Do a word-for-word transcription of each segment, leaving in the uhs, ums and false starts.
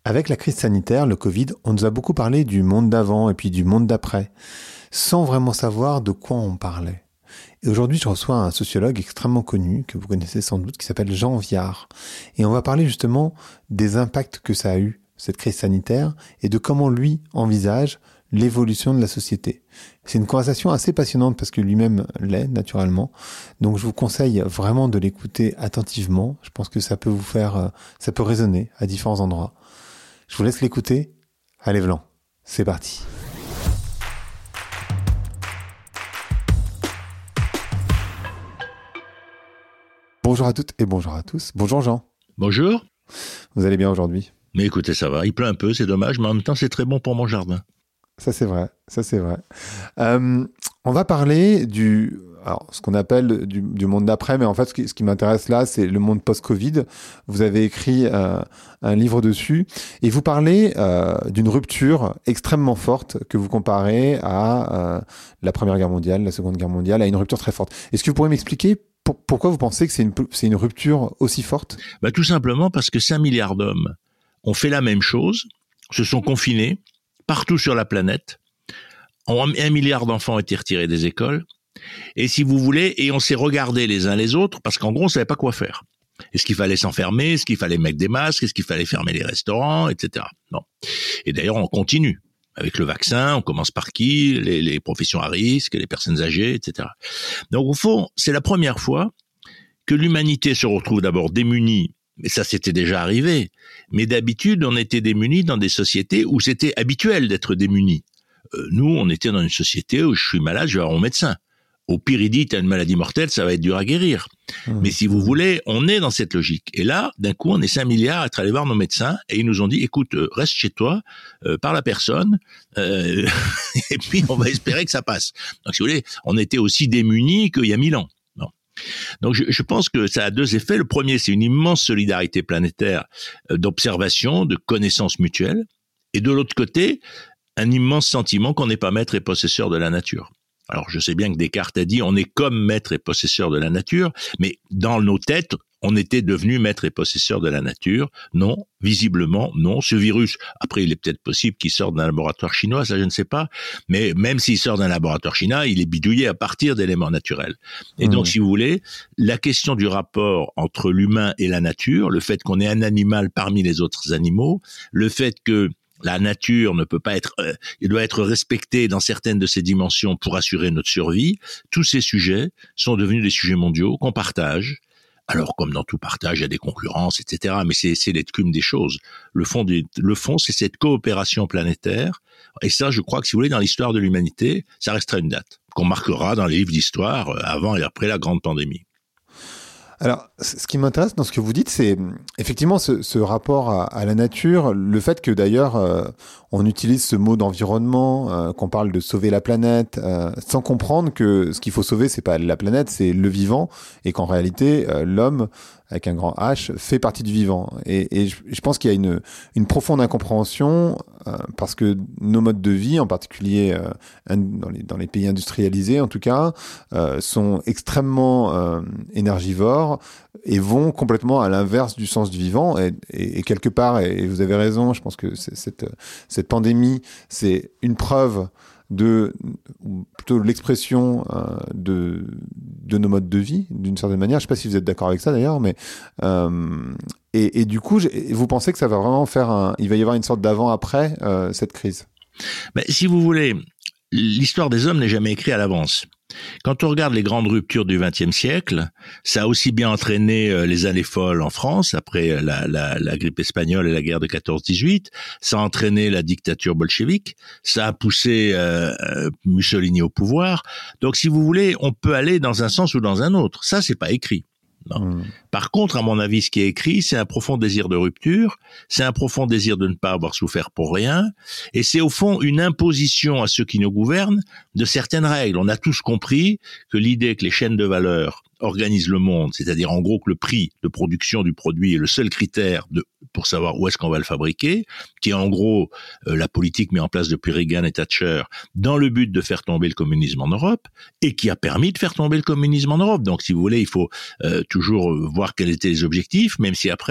Avec la crise sanitaire, le Covid, on nous a beaucoup parlé du monde d'avant et puis du monde d'après, sans vraiment savoir de quoi on parlait. Et aujourd'hui, je reçois un sociologue extrêmement connu, que vous connaissez sans doute, qui s'appelle Jean Viard. Et on va parler justement des impacts que ça a eu, cette crise sanitaire, et de comment lui envisage l'évolution de la société. C'est une conversation assez passionnante parce que lui-même l'est, naturellement. Donc, je vous conseille vraiment de l'écouter attentivement. Je pense que ça peut vous faire, ça peut résonner à différents endroits. Je vous laisse l'écouter. Allez, Vlan, c'est parti. Bonjour à toutes et bonjour à tous. Bonjour Jean. Bonjour. Vous allez bien aujourd'hui ? Mais écoutez, ça va. Il pleut un peu, c'est dommage, mais en même temps, c'est très bon pour mon jardin. Ça, c'est vrai. Ça, c'est vrai. Euh, on va parler du, alors, ce qu'on appelle du, du monde d'après, mais en fait, ce qui, ce qui m'intéresse là, c'est le monde post-Covid. Vous avez écrit euh, un livre dessus et vous parlez euh, d'une rupture extrêmement forte que vous comparez à euh, la Première Guerre mondiale, la Seconde Guerre mondiale, à une rupture très forte. Est-ce que vous pourriez m'expliquer pour, pourquoi vous pensez que c'est une, c'est une rupture aussi forte ? Bah, tout simplement parce que cinq milliards d'hommes ont fait la même chose, se sont confinés partout sur la planète. Un milliard d'enfants ont été retirés des écoles. Et si vous voulez, et on s'est regardés les uns les autres, parce qu'en gros, on savait pas quoi faire. Est-ce qu'il fallait s'enfermer? Est-ce qu'il fallait mettre des masques? Est-ce qu'il fallait fermer les restaurants, et cetera. Non. Et d'ailleurs, on continue. Avec le vaccin, on commence par qui? Les, les professions à risque, les personnes âgées, et cetera. Donc, au fond, c'est la première fois que l'humanité se retrouve d'abord démunie. Mais ça, c'était déjà arrivé. Mais d'habitude, on était démunis dans des sociétés où c'était habituel d'être démunis. Euh, nous, on était dans une société où je suis malade, je vais voir mon médecin. Au pire, il dit, t'as une maladie mortelle, ça va être dur à guérir. Mmh. Mais si vous voulez, on est dans cette logique. Et là, d'un coup, on est cinq milliards à être allés voir nos médecins et ils nous ont dit, écoute, euh, reste chez toi, euh, parle à personne, euh, et puis on va espérer que ça passe. Donc, si vous voulez, on était aussi démunis qu'il y a mille ans. Donc je, je pense que ça a deux effets. Le premier, c'est une immense solidarité planétaire euh, d'observation, de connaissance mutuelle. Et de l'autre côté, un immense sentiment qu'on n'est pas maître et possesseur de la nature. Alors je sais bien que Descartes a dit on est comme maître et possesseur de la nature, mais dans nos têtes, on était devenu maître et possesseur de la nature. Non, visiblement, non. Ce virus, après, il est peut-être possible qu'il sorte d'un laboratoire chinois, ça je ne sais pas. Mais même s'il sort d'un laboratoire chinois, il est bidouillé à partir d'éléments naturels. Et mmh. donc, si vous voulez, la question du rapport entre l'humain et la nature, le fait qu'on est un animal parmi les autres animaux, le fait que la nature ne peut pas être, euh, il doit être respecté dans certaines de ses dimensions pour assurer notre survie, tous ces sujets sont devenus des sujets mondiaux qu'on partage. Alors, comme dans tout partage, il y a des concurrences, et cetera. Mais c'est, c'est l'écume des choses. Le fond, des, le fond, c'est cette coopération planétaire. Et ça, je crois que si vous voulez, dans l'histoire de l'humanité, ça restera une date qu'on marquera dans les livres d'histoire avant et après la grande pandémie. Alors, ce qui m'intéresse dans ce que vous dites, c'est effectivement ce, ce rapport à, à la nature, le fait que d'ailleurs euh, on utilise ce mot d'environnement, euh, qu'on parle de sauver la planète, euh, sans comprendre que ce qu'il faut sauver, c'est pas la planète, c'est le vivant, et qu'en réalité, euh, l'homme, avec un grand H, fait partie du vivant. Et, et je, je pense qu'il y a une, une profonde incompréhension, euh, parce que nos modes de vie, en particulier euh, dans, les, dans les pays industrialisés en tout cas, euh, sont extrêmement euh, énergivores, et vont complètement à l'inverse du sens du vivant. Et, et, et quelque part, et vous avez raison, je pense que c'est, cette, cette pandémie, c'est une preuve de, ou plutôt l'expression euh, de, de nos modes de vie, d'une certaine manière. Je ne sais pas si vous êtes d'accord avec ça d'ailleurs, mais euh, et, et du coup, vous pensez que ça va vraiment faire un, il va y avoir une sorte d'avant-après euh, cette crise? Mais si vous voulez, l'histoire des hommes n'est jamais écrite à l'avance. Quand on regarde les grandes ruptures du vingtième siècle, ça a aussi bien entraîné les années folles en France, après la, la, la grippe espagnole et la guerre de quatorze dix-huit, ça a entraîné la dictature bolchevique, ça a poussé euh, Mussolini au pouvoir. Donc si vous voulez, on peut aller dans un sens ou dans un autre. Ça, c'est pas écrit. Non. Mmh. Par contre, à mon avis, ce qui est écrit, c'est un profond désir de rupture, c'est un profond désir de ne pas avoir souffert pour rien, et c'est au fond une imposition à ceux qui nous gouvernent de certaines règles. On a tous compris que l'idée que les chaînes de valeur organisent le monde, c'est-à-dire en gros que le prix de production du produit est le seul critère de, pour savoir où est-ce qu'on va le fabriquer, qui est en gros euh, la politique mise en place depuis Reagan et Thatcher dans le but de faire tomber le communisme en Europe, et qui a permis de faire tomber le communisme en Europe. Donc si vous voulez, il faut euh, toujours voir quels étaient les objectifs, même si après,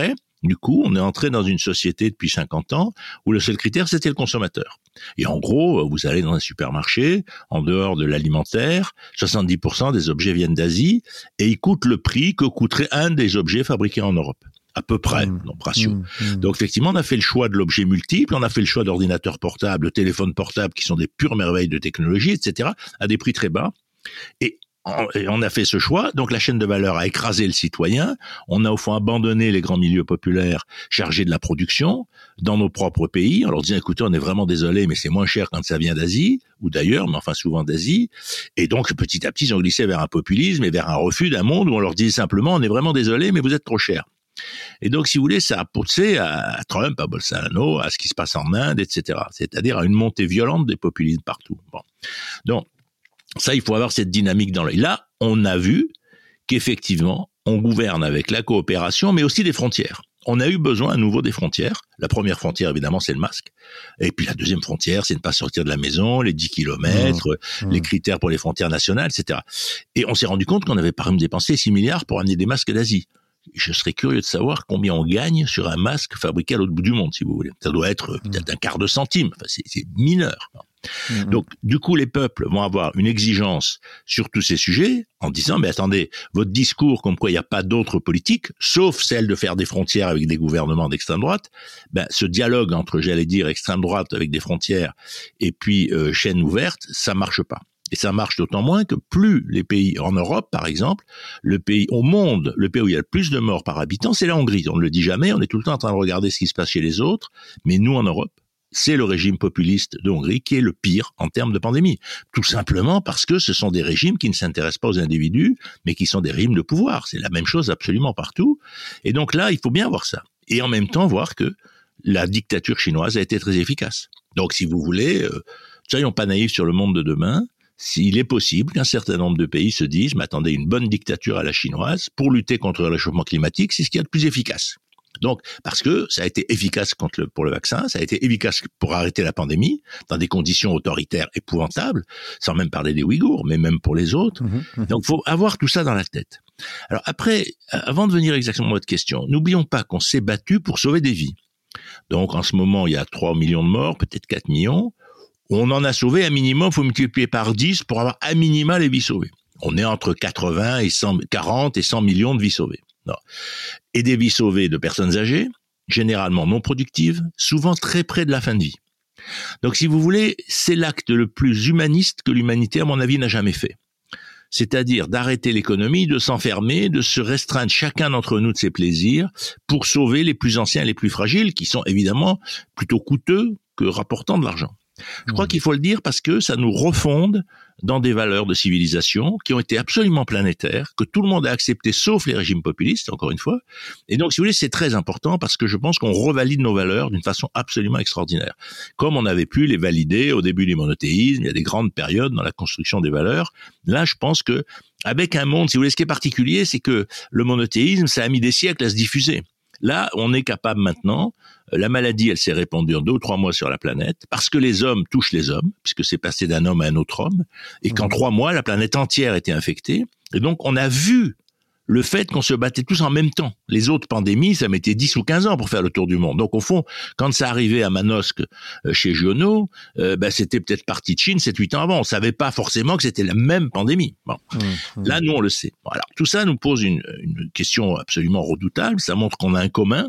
Du coup, on est entré dans une société depuis cinquante ans où le seul critère, c'était le consommateur. Et en gros, vous allez dans un supermarché, en dehors de l'alimentaire, soixante-dix pour cent des objets viennent d'Asie et ils coûtent le prix que coûterait un des objets fabriqués en Europe. À peu près, mmh, donc ratio. Mmh, mmh. Donc effectivement, on a fait le choix de l'objet multiple, on a fait le choix d'ordinateurs portables, de téléphones portables qui sont des pures merveilles de technologie, et cetera, à des prix très bas. Et on a fait ce choix, donc la chaîne de valeur a écrasé le citoyen, on a au fond abandonné les grands milieux populaires chargés de la production dans nos propres pays, en leur disant écoutez, on est vraiment désolé, mais c'est moins cher quand ça vient d'Asie, ou d'ailleurs, mais enfin souvent d'Asie, et donc petit à petit ils ont glissé vers un populisme et vers un refus d'un monde où on leur disait simplement on est vraiment désolé, mais vous êtes trop cher. Et donc, si vous voulez, ça a poussé à Trump, à Bolsonaro, à ce qui se passe en Inde, et cetera. C'est-à-dire à une montée violente des populismes partout. Bon. Donc, ça, il faut avoir cette dynamique dans l'œil. Là, on a vu qu'effectivement, on gouverne avec la coopération, mais aussi des frontières. On a eu besoin à nouveau des frontières. La première frontière, évidemment, c'est le masque. Et puis la deuxième frontière, c'est ne pas sortir de la maison, les dix kilomètres, mmh, les mmh. critères pour les frontières nationales, et cetera. Et on s'est rendu compte qu'on avait par exemple dépensé six milliards pour amener des masques d'Asie. Je serais curieux de savoir combien on gagne sur un masque fabriqué à l'autre bout du monde, si vous voulez. Ça doit être peut-être un quart de centime. Enfin, c'est, c'est mineur. Mmh. Donc, du coup, les peuples vont avoir une exigence sur tous ces sujets en disant, mais attendez, votre discours comme quoi il n'y a pas d'autre politique, sauf celle de faire des frontières avec des gouvernements d'extrême droite, ben, ce dialogue entre, j'allais dire, extrême droite avec des frontières et puis euh, chaîne ouverte, ça marche pas. Et ça marche d'autant moins que plus les pays en Europe, par exemple, le pays au monde, le pays où il y a le plus de morts par habitant, c'est la Hongrie. On ne le dit jamais, on est tout le temps en train de regarder ce qui se passe chez les autres, mais nous en Europe, c'est le régime populiste de Hongrie qui est le pire en termes de pandémie. Tout simplement parce que ce sont des régimes qui ne s'intéressent pas aux individus, mais qui sont des régimes de pouvoir. C'est la même chose absolument partout. Et donc là, il faut bien voir ça. Et en même temps, voir que la dictature chinoise a été très efficace. Donc si vous voulez, euh, soyons pas naïfs sur le monde de demain. S'il est possible qu'un certain nombre de pays se disent, mais attendez, une bonne dictature à la chinoise, pour lutter contre le réchauffement climatique, c'est ce qu'il y a de plus efficace. Donc, parce que ça a été efficace contre le, pour le vaccin, ça a été efficace pour arrêter la pandémie, dans des conditions autoritaires épouvantables, sans même parler des Ouïghours, mais même pour les autres. Mmh, mmh. Donc, il faut avoir tout ça dans la tête. Alors après, avant de venir exactement à votre question, n'oublions pas qu'on s'est battu pour sauver des vies. Donc, en ce moment, il y a trois millions de morts, peut-être quatre millions. On en a sauvé un minimum, il faut multiplier par dix pour avoir un minima les vies sauvées. On est entre quatre-vingts et cent, quarante et cent millions de vies sauvées. Non. Et des vies sauvées de personnes âgées, généralement non productives, souvent très près de la fin de vie. Donc si vous voulez, c'est l'acte le plus humaniste que l'humanité, à mon avis, n'a jamais fait. C'est-à-dire d'arrêter l'économie, de s'enfermer, de se restreindre chacun d'entre nous de ses plaisirs pour sauver les plus anciens et les plus fragiles, qui sont évidemment plutôt coûteux que rapportant de l'argent. Je crois qu'il faut le dire parce que ça nous refonde dans des valeurs de civilisation qui ont été absolument planétaires, que tout le monde a accepté sauf les régimes populistes, encore une fois. Et donc, si vous voulez, c'est très important parce que je pense qu'on revalide nos valeurs d'une façon absolument extraordinaire. Comme on avait pu les valider au début du monothéisme, il y a des grandes périodes dans la construction des valeurs. Là, je pense que avec un monde, si vous voulez, ce qui est particulier, c'est que le monothéisme, ça a mis des siècles à se diffuser. Là, on est capable maintenant, la maladie, elle s'est répandue en deux ou trois mois sur la planète, parce que les hommes touchent les hommes, puisque c'est passé d'un homme à un autre homme, et qu'en mmh. trois mois, la planète entière était infectée. Et donc, on a vu le fait qu'on se battait tous en même temps. Les autres pandémies, ça mettait dix ou quinze ans pour faire le tour du monde. Donc, au fond, quand ça arrivait à Manosque, euh, chez Giono, euh, bah, c'était peut-être parti de Chine sept huit ans avant. On savait pas forcément que c'était la même pandémie. Bon. Mmh. Là, nous, on le sait. Bon, alors, tout ça nous pose une, une question absolument redoutable. Ça montre qu'on a un commun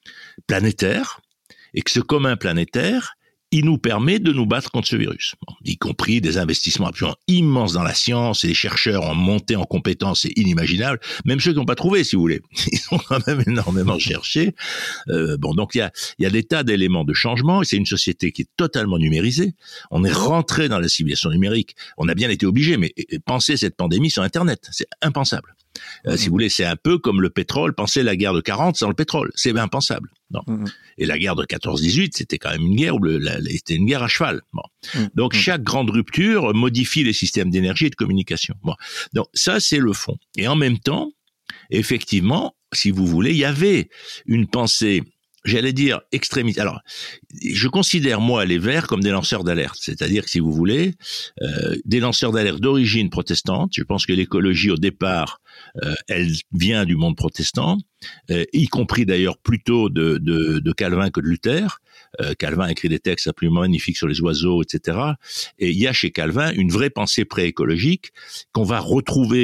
planétaire, et que ce commun planétaire, il nous permet de nous battre contre ce virus, bon, y compris des investissements absolument immenses dans la science, et les chercheurs ont monté en compétences, c'est inimaginable, même ceux qui n'ont pas trouvé, si vous voulez, ils ont quand même énormément cherché. Euh, bon, donc il y a, il y a des tas d'éléments de changement, et c'est une société qui est totalement numérisée. On est rentré dans la civilisation numérique, on a bien été obligé, mais penser cette pandémie sur Internet, c'est impensable. Euh, mmh. Si vous voulez, c'est un peu comme le pétrole. Pensez la guerre de quarante sans le pétrole, c'est impensable. Non. Mmh. Et la guerre de quatorze dix-huit, c'était quand même une guerre où le, la, c'était une guerre à cheval. Bon. Mmh. Donc mmh. chaque grande rupture modifie les systèmes d'énergie et de communication. Bon. Donc ça, c'est le fond. Et en même temps, effectivement, si vous voulez, il y avait une pensée j'allais dire extrémistes. Alors, je considère, moi, les Verts comme des lanceurs d'alerte. C'est-à-dire que, si vous voulez, euh, des lanceurs d'alerte d'origine protestante. Je pense que l'écologie, au départ, euh, elle vient du monde protestant, euh, y compris d'ailleurs plutôt de, de, de Calvin que de Luther. Euh, Calvin a écrit des textes absolument magnifiques sur les oiseaux, et cetera. Et il y a chez Calvin une vraie pensée pré-écologique qu'on va retrouver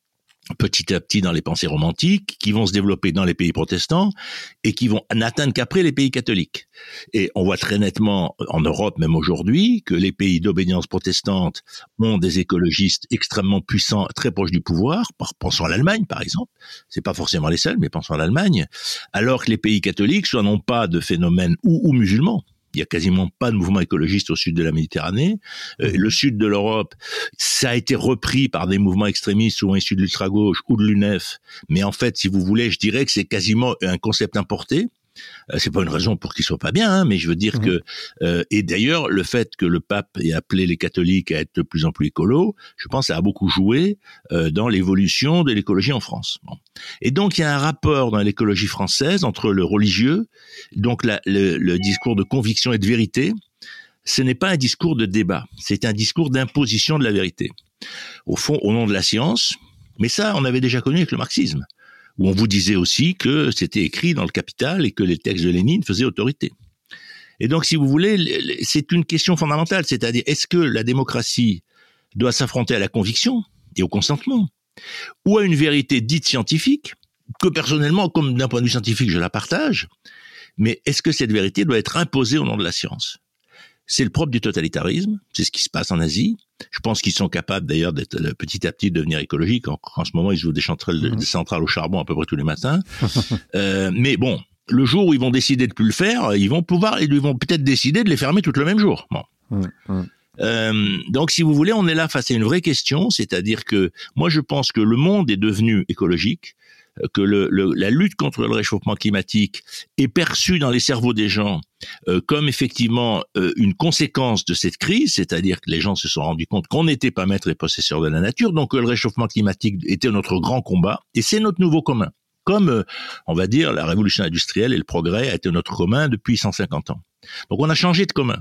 petit à petit dans les pensées romantiques, qui vont se développer dans les pays protestants et qui vont n'atteindre qu'après les pays catholiques. Et on voit très nettement en Europe, même aujourd'hui, que les pays d'obédience protestante ont des écologistes extrêmement puissants, très proches du pouvoir. Pensons à l'Allemagne, par exemple. C'est pas forcément les seuls, mais pensons à l'Allemagne. Alors que les pays catholiques, soit n'ont pas de phénomène ou, ou musulmans. Il y a quasiment pas de mouvement écologiste au sud de la Méditerranée. Euh, le sud de l'Europe, ça a été repris par des mouvements extrémistes, souvent issus de l'ultra-gauche ou de l'U N E F. Mais en fait, si vous voulez, je dirais que c'est quasiment un concept importé. Euh, c'est pas une raison pour qu'il soit pas bien, hein, mais je veux dire mmh. que euh, et d'ailleurs le fait que le pape ait appelé les catholiques à être de plus en plus écolos, je pense que ça a beaucoup joué euh, dans l'évolution de l'écologie en France. Bon. Et donc il y a un rapport dans l'écologie française entre le religieux, donc la, le, le discours de conviction et de vérité. Ce n'est pas un discours de débat, c'est un discours d'imposition de la vérité. Au fond, au nom de la science, mais ça on avait déjà connu avec le marxisme, où on vous disait aussi que c'était écrit dans le Capital et que les textes de Lénine faisaient autorité. Et donc, si vous voulez, c'est une question fondamentale, c'est-à-dire, est-ce que la démocratie doit s'affronter à la conviction et au consentement, ou à une vérité dite scientifique, que personnellement, comme d'un point de vue scientifique, je la partage, mais est-ce que cette vérité doit être imposée au nom de la science ? C'est le propre du totalitarisme, c'est ce qui se passe en Asie. Je pense qu'ils sont capables d'ailleurs d'être petit à petit de devenir écologiques. En, en ce moment, ils ouvrent des centrales, mmh. des centrales au charbon à peu près tous les matins. euh, mais bon, le jour où ils vont décider de plus le faire, ils vont pouvoir, ils vont peut-être décider de les fermer tout le même jour. Bon. Mmh. Mmh. Euh, donc, si vous voulez, on est là face à une vraie question, c'est-à-dire que moi, je pense que le monde est devenu écologique, que le, le, la lutte contre le réchauffement climatique est perçue dans les cerveaux des gens euh, comme effectivement euh, une conséquence de cette crise, c'est-à-dire que les gens se sont rendus compte qu'on n'était pas maîtres et possesseurs de la nature, donc que le réchauffement climatique était notre grand combat, et c'est notre nouveau commun. Comme, euh, on va dire, la révolution industrielle et le progrès a été notre commun depuis cent cinquante ans. Donc on a changé de commun.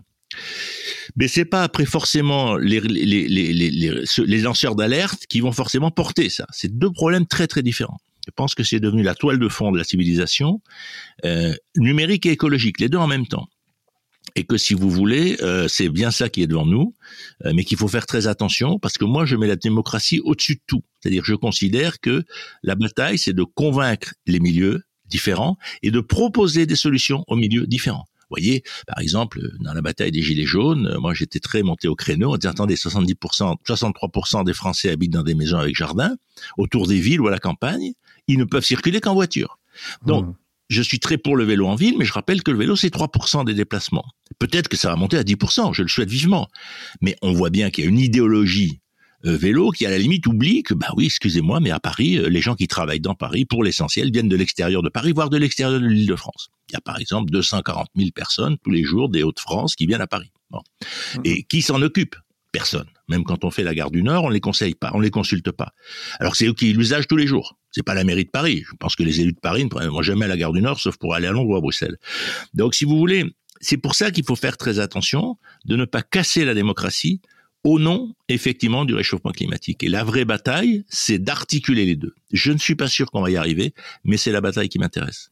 Mais c'est pas après forcément les, les, les, les, les, les lanceurs d'alerte qui vont forcément porter ça. C'est deux problèmes très très différents. Je pense que c'est devenu la toile de fond de la civilisation, euh, numérique et écologique, les deux en même temps. Et que si vous voulez, euh, c'est bien ça qui est devant nous, euh, mais qu'il faut faire très attention, parce que moi je mets la démocratie au-dessus de tout. C'est-à-dire je considère que la bataille, c'est de convaincre les milieux différents et de proposer des solutions aux milieux différents. Vous voyez, par exemple, dans la bataille des Gilets jaunes, moi j'étais très monté au créneau en disant, attendez, soixante-dix pour cent, soixante-trois pour cent des Français habitent dans des maisons avec jardin, autour des villes ou à la campagne, ils ne peuvent circuler qu'en voiture. Donc, mmh. je suis très pour le vélo en ville, mais je rappelle que le vélo, c'est trois pour cent des déplacements. Peut-être que ça va monter à dix pour cent, je le souhaite vivement. Mais on voit bien qu'il y a une idéologie euh, vélo qui, à la limite, oublie que, bah oui, excusez-moi, mais à Paris, euh, les gens qui travaillent dans Paris, pour l'essentiel, viennent de l'extérieur de Paris, voire de l'extérieur de l'Île-de-France. Il y a, par exemple, deux cent quarante mille personnes tous les jours des Hauts-de-France qui viennent à Paris. Bon. Mmh. Et qui s'en occupe ? Personne. Même quand on fait la gare du Nord, on les conseille pas, on les consulte pas. Alors c'est eux qui l'usagent tous les jours. C'est pas la mairie de Paris. Je pense que les élus de Paris ne prennent jamais à la gare du Nord, sauf pour aller à Londres ou à Bruxelles. Donc si vous voulez, c'est pour ça qu'il faut faire très attention de ne pas casser la démocratie au nom, effectivement, du réchauffement climatique. Et la vraie bataille, c'est d'articuler les deux. Je ne suis pas sûr qu'on va y arriver, mais c'est la bataille qui m'intéresse.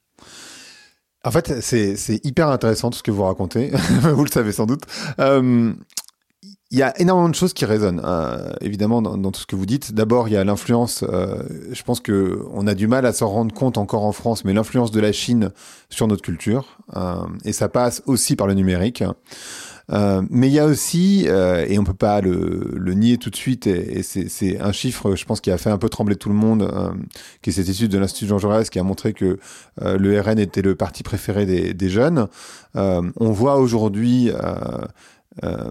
En fait, c'est, c'est hyper intéressant tout ce que vous racontez. Vous le savez sans doute. Euh, Il y a énormément de choses qui résonnent, euh, évidemment, dans, dans tout ce que vous dites. D'abord, il y a l'influence, euh, je pense que on a du mal à s'en rendre compte encore en France, mais l'influence de la Chine sur notre culture, euh, et ça passe aussi par le numérique. Euh, mais il y a aussi, euh, et on peut pas le, le nier tout de suite, et, et c'est, c'est un chiffre, je pense, qui a fait un peu trembler tout le monde, euh, qui est cette étude de l'Institut Jean Jaurès qui a montré que euh, le R N était le parti préféré des, des jeunes. Euh, on voit aujourd'hui... Euh, euh,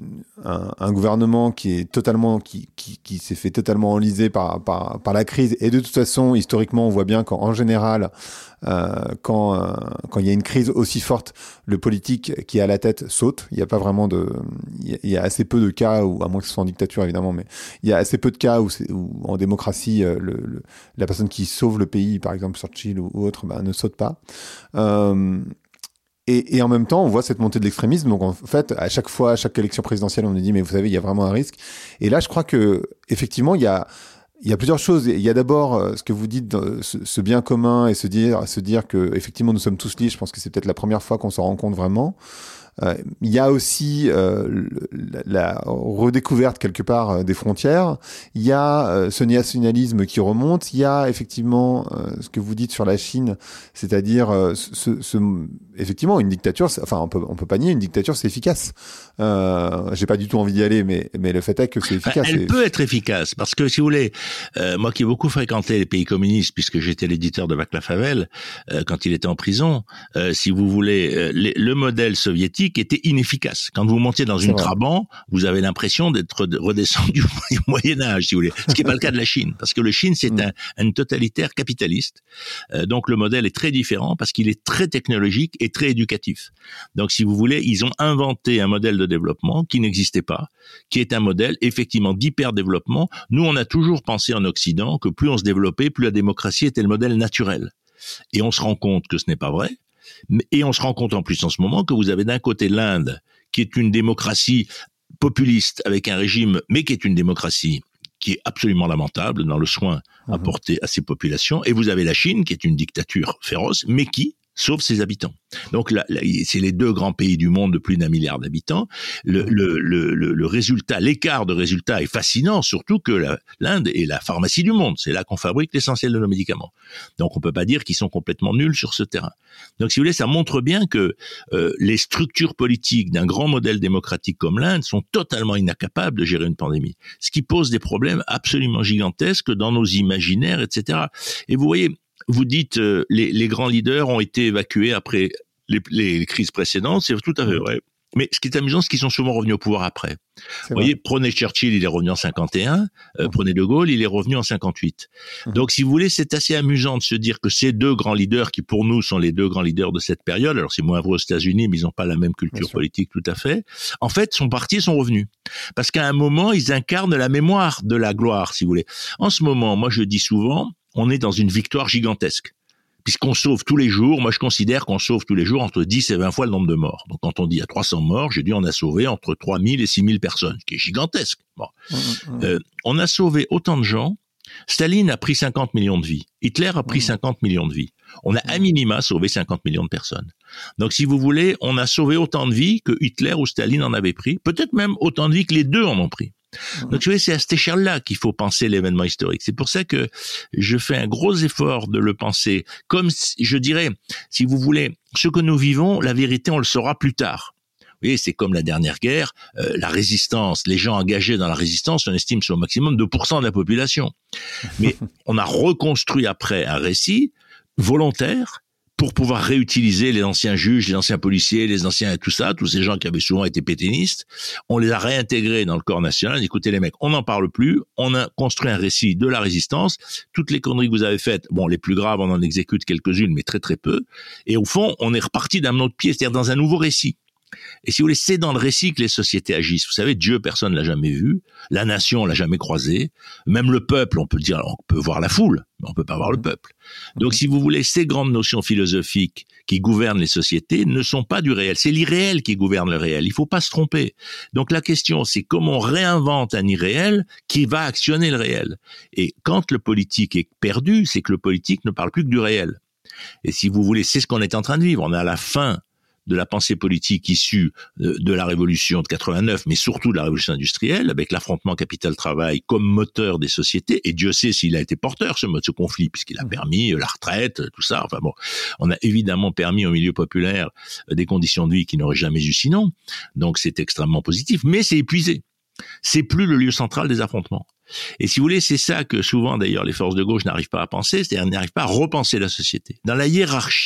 un, un gouvernement qui est totalement, qui, qui, qui s'est fait totalement enliser par, par, par la crise. Et de toute façon, historiquement, on voit bien qu'en général, euh, quand euh, quand il y a une crise aussi forte, le politique qui est à la tête saute. Il y a pas vraiment de, il y a, il y a assez peu de cas où, à moins que ce soit en dictature évidemment, mais il y a assez peu de cas où, c'est, où en démocratie, le, le, la personne qui sauve le pays, par exemple Churchill ou, ou autre, bah, ne saute pas. Euh, Et, et en même temps, on voit cette montée de l'extrémisme. Donc, en fait, à chaque fois, à chaque élection présidentielle, on nous dit, mais vous savez, il y a vraiment un risque. Et là, je crois que, effectivement, il y a, il y a plusieurs choses. Il y a d'abord ce que vous dites, ce, ce bien commun et se dire, se dire que, effectivement, nous sommes tous liés. Je pense que c'est peut-être la première fois qu'on s'en rend compte vraiment. Euh, il y a aussi euh, la, la redécouverte quelque part euh, des frontières. Il y a euh, ce nationalisme qui remonte. Il y a effectivement euh, ce que vous dites sur la Chine, c'est-à-dire euh, ce, ce, effectivement une dictature. Enfin, on peut on peut pas nier une dictature, c'est efficace. Euh, j'ai pas du tout envie d'y aller, mais mais le fait est que c'est efficace. Elle et... peut être efficace parce que si vous voulez, euh, moi qui ai beaucoup fréquenté les pays communistes puisque j'étais l'éditeur de Václav Havel euh, quand il était en prison, euh, si vous voulez, euh, les, le modèle soviétique était inefficace. Quand vous montiez dans une Trabant, vous avez l'impression d'être redescendu au Moyen Âge, si vous voulez. Ce qui n'est pas le cas de la Chine, parce que le Chine c'est mmh. un, un totalitaire capitaliste. Euh, donc le modèle est très différent parce qu'il est très technologique et très éducatif. Donc si vous voulez, ils ont inventé un modèle de développement qui n'existait pas, qui est un modèle effectivement d'hyper-développement. Nous, on a toujours pensé en Occident que plus on se développait, plus la démocratie était le modèle naturel. Et on se rend compte que ce n'est pas vrai. Et on se rend compte en plus en ce moment que vous avez d'un côté l'Inde, qui est une démocratie populiste avec un régime, mais qui est une démocratie qui est absolument lamentable dans le soin mmh. apporté à ses populations. Et vous avez la Chine, qui est une dictature féroce, mais qui sauve ses habitants. Donc là, là, c'est les deux grands pays du monde de plus d'un milliard d'habitants. Le, le, le, le résultat, l'écart de résultat est fascinant, surtout que la, l'Inde est la pharmacie du monde. C'est là qu'on fabrique l'essentiel de nos médicaments. Donc on peut pas dire qu'ils sont complètement nuls sur ce terrain. Donc si vous voulez, ça montre bien que euh, les structures politiques d'un grand modèle démocratique comme l'Inde sont totalement incapables de gérer une pandémie. Ce qui pose des problèmes absolument gigantesques dans nos imaginaires, et cetera. Et vous voyez, vous dites euh, les, les grands leaders ont été évacués après les, les crises précédentes, c'est tout à fait vrai. Mais ce qui est amusant, c'est qu'ils sont souvent revenus au pouvoir après. C'est vous vrai. Voyez, prenez Churchill, il est revenu en cinquante et un, euh, mmh. prenez De Gaulle, il est revenu en cinquante-huit. Mmh. Donc, si vous voulez, c'est assez amusant de se dire que ces deux grands leaders, qui pour nous sont les deux grands leaders de cette période, alors c'est moins vrai aux États-Unis, mais ils n'ont pas la même culture politique tout à fait, en fait, sont partis et sont revenus. Parce qu'à un moment, ils incarnent la mémoire de la gloire, si vous voulez. En ce moment, moi je dis souvent, on est dans une victoire gigantesque. Puisqu'on sauve tous les jours, moi je considère qu'on sauve tous les jours entre dix et vingt fois le nombre de morts. Donc quand on dit il y a trois cents morts, j'ai dit on a sauvé entre trois mille et six mille personnes, ce qui est gigantesque. Bon. Mmh, mmh. Euh, on a sauvé autant de gens. Staline a pris cinquante millions de vies. Hitler a pris mmh. cinquante millions de vies. On a à minima sauvé cinquante millions de personnes. Donc si vous voulez, on a sauvé autant de vies que Hitler ou Staline en avaient pris. Peut-être même autant de vies que les deux en ont pris. Donc, tu vois, c'est à cette échelle-là qu'il faut penser l'événement historique. C'est pour ça que je fais un gros effort de le penser. Comme, je dirais, si vous voulez, ce que nous vivons, la vérité, on le saura plus tard. Vous voyez, c'est comme la dernière guerre, euh, la résistance, les gens engagés dans la résistance, on estime c'est au maximum deux pour cent de la population. Mais on a reconstruit après un récit volontaire pour pouvoir réutiliser les anciens juges, les anciens policiers, les anciens tout ça, tous ces gens qui avaient souvent été pétainistes, on les a réintégrés dans le corps national. Écoutez les mecs, on n'en parle plus, on a construit un récit de la résistance, toutes les conneries que vous avez faites, bon les plus graves on en exécute quelques-unes mais très très peu, et au fond on est reparti d'un autre pied, c'est-à-dire dans un nouveau récit. Et si vous voulez, c'est dans le récit que les sociétés agissent. Vous savez, Dieu, personne ne l'a jamais vu. La nation, on l'a jamais croisé. Même le peuple, on peut dire, on peut voir la foule, mais on peut pas voir le peuple. Donc, si vous voulez, ces grandes notions philosophiques qui gouvernent les sociétés ne sont pas du réel. C'est l'irréel qui gouverne le réel. Il faut pas se tromper. Donc, la question, c'est comment on réinvente un irréel qui va actionner le réel. Et quand le politique est perdu, c'est que le politique ne parle plus que du réel. Et si vous voulez, c'est ce qu'on est en train de vivre. On est à la fin de la pensée politique issue de la révolution de quatre-vingt-neuf, mais surtout de la révolution industrielle, avec l'affrontement capital-travail comme moteur des sociétés, et Dieu sait s'il a été porteur, ce mode, ce conflit, puisqu'il a permis la retraite, tout ça, enfin bon, on a évidemment permis au milieu populaire des conditions de vie qu'il n'aurait jamais eu sinon, donc c'est extrêmement positif, mais c'est épuisé. C'est plus le lieu central des affrontements. Et si vous voulez, c'est ça que souvent d'ailleurs les forces de gauche n'arrivent pas à penser, c'est-à-dire n'arrivent pas à repenser la société. Dans la hiérarchie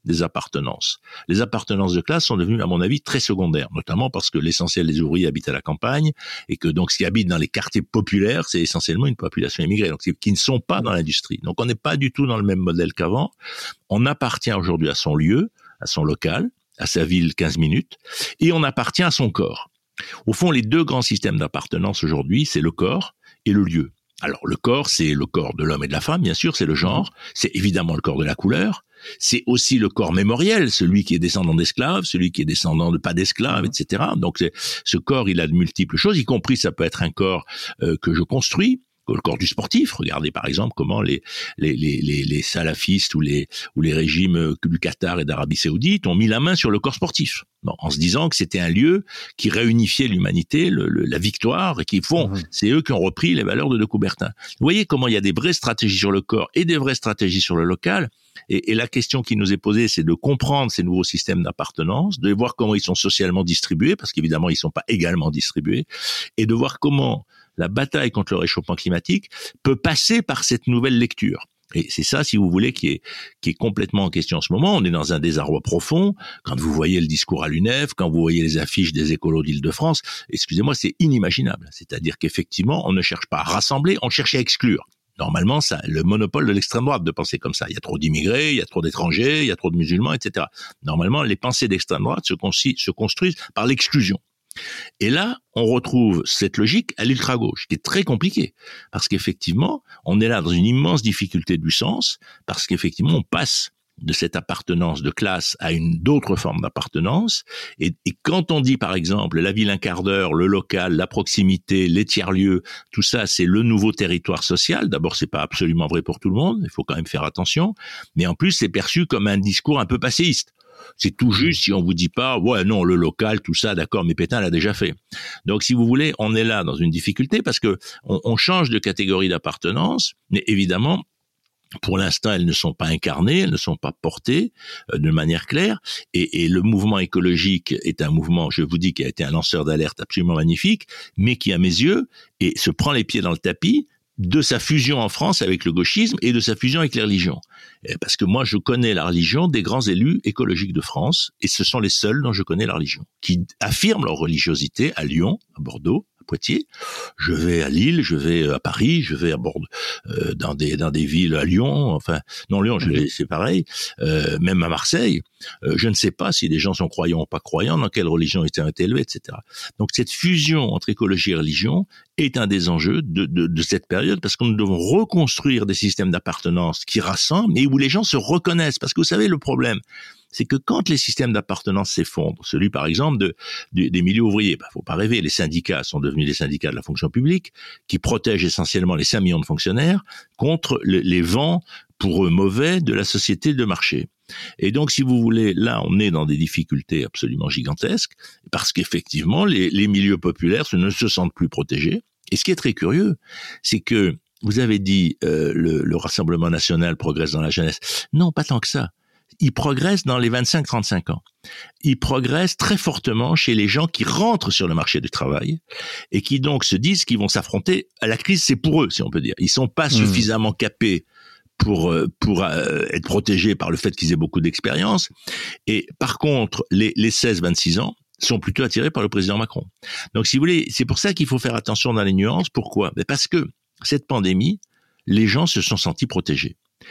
des appartenances. Les appartenances de classe sont devenues, à mon avis, très secondaires, notamment parce que l'essentiel des ouvriers habitent à la campagne et que donc ce qui habite dans les quartiers populaires, c'est essentiellement une population immigrée, donc qui ne sont pas dans l'industrie. Donc on n'est pas du tout dans le même modèle qu'avant. On appartient aujourd'hui à son lieu, à son local, à sa ville quinze minutes, et on appartient à son corps. Au fond, les deux grands systèmes d'appartenance aujourd'hui, c'est le corps et le lieu. Alors le corps, c'est le corps de l'homme et de la femme, bien sûr, c'est le genre, c'est évidemment le corps de la couleur, c'est aussi le corps mémoriel, celui qui est descendant d'esclaves, celui qui est descendant de pas d'esclaves, et cetera. Donc ce corps, il a de multiples choses, y compris ça peut être un corps euh, que je construis, le corps du sportif. Regardez par exemple comment les les les les, les salafistes ou les ou les régimes du Qatar et d'Arabie Saoudite ont mis la main sur le corps sportif, bon, en se disant que c'était un lieu qui réunifiait l'humanité, le, le, la victoire, et qui font, mmh. c'est eux qui ont repris les valeurs de De Coubertin. Vous voyez comment il y a des vraies stratégies sur le corps et des vraies stratégies sur le local. Et, et la question qui nous est posée, c'est de comprendre ces nouveaux systèmes d'appartenance, de voir comment ils sont socialement distribués, parce qu'évidemment ils sont pas également distribués, et de voir comment la bataille contre le réchauffement climatique peut passer par cette nouvelle lecture. Et c'est ça, si vous voulez, qui est, qui est complètement en question en ce moment. On est dans un désarroi profond. Quand vous voyez le discours à l'U N E F, quand vous voyez les affiches des écolos d'Île-de-France, excusez-moi, c'est inimaginable. C'est-à-dire qu'effectivement, on ne cherche pas à rassembler, on cherche à exclure. Normalement, ça, le monopole de l'extrême droite de penser comme ça. Il y a trop d'immigrés, il y a trop d'étrangers, il y a trop de musulmans, et cetera. Normalement, les pensées d'extrême droite se, conci- se construisent par l'exclusion. Et là, on retrouve cette logique à l'ultra-gauche, qui est très compliquée, parce qu'effectivement, on est là dans une immense difficulté du sens, parce qu'effectivement, on passe de cette appartenance de classe à une d'autres formes d'appartenance, et, et quand on dit, par exemple, la ville un quart d'heure, le local, la proximité, les tiers-lieux, tout ça, c'est le nouveau territoire social. D'abord, c'est pas absolument vrai pour tout le monde, il faut quand même faire attention, mais en plus, c'est perçu comme un discours un peu passéiste. C'est tout juste si on vous dit pas, ouais, non, le local, tout ça, d'accord, mais Pétain l'a déjà fait. Donc, si vous voulez, on est là dans une difficulté parce que on, on change de catégorie d'appartenance, mais évidemment, pour l'instant, elles ne sont pas incarnées, elles ne sont pas portées euh, de manière claire. Et, et le mouvement écologique est un mouvement, je vous dis, qui a été un lanceur d'alerte absolument magnifique, mais qui, à mes yeux, et se prend les pieds dans le tapis de sa fusion en France avec le gauchisme et de sa fusion avec les religions. Parce que moi, je connais la religion des grands élus écologiques de France, et ce sont les seuls dont je connais la religion, qui affirment leur religiosité à Lyon, à Bordeaux, à Poitiers. Je vais à Lille, je vais à Paris, je vais à Bordeaux, euh, dans des dans des villes à Lyon, enfin non Lyon, je l'ai, c'est pareil, euh, même à Marseille. Euh, je ne sais pas si les gens sont croyants ou pas croyants, dans quelle religion ils ont été élevés, et cetera. Donc cette fusion entre écologie et religion est un des enjeux de, de, de cette période, parce que nous devons reconstruire des systèmes d'appartenance qui rassemblent et où les gens se reconnaissent. Parce que vous savez, le problème, c'est que quand les systèmes d'appartenance s'effondrent, celui par exemple de, de, des milieux ouvriers, bah, faut pas rêver, les syndicats sont devenus des syndicats de la fonction publique, qui protègent essentiellement les cinq millions de fonctionnaires contre le, les vents, pour eux mauvais, de la société de marché. Et donc, si vous voulez, là, on est dans des difficultés absolument gigantesques, parce qu'effectivement, les, les milieux populaires ne se sentent plus protégés. Et ce qui est très curieux, c'est que vous avez dit euh, le, le Rassemblement national progresse dans la jeunesse. Non, pas tant que ça. Il progresse dans les vingt-cinq à trente-cinq ans. Il progresse très fortement chez les gens qui rentrent sur le marché du travail et qui donc se disent qu'ils vont s'affronter à la crise. C'est pour eux, si on peut dire. Ils sont pas mmh. suffisamment capés pour pour euh, être protégés par le fait qu'ils aient beaucoup d'expérience. Et par contre, les, les seize vingt-six ans sont plutôt attirés par le président Macron. Donc, si vous voulez, c'est pour ça qu'il faut faire attention dans les nuances. Pourquoi ? Parce que cette pandémie, les gens se sont sentis protégés.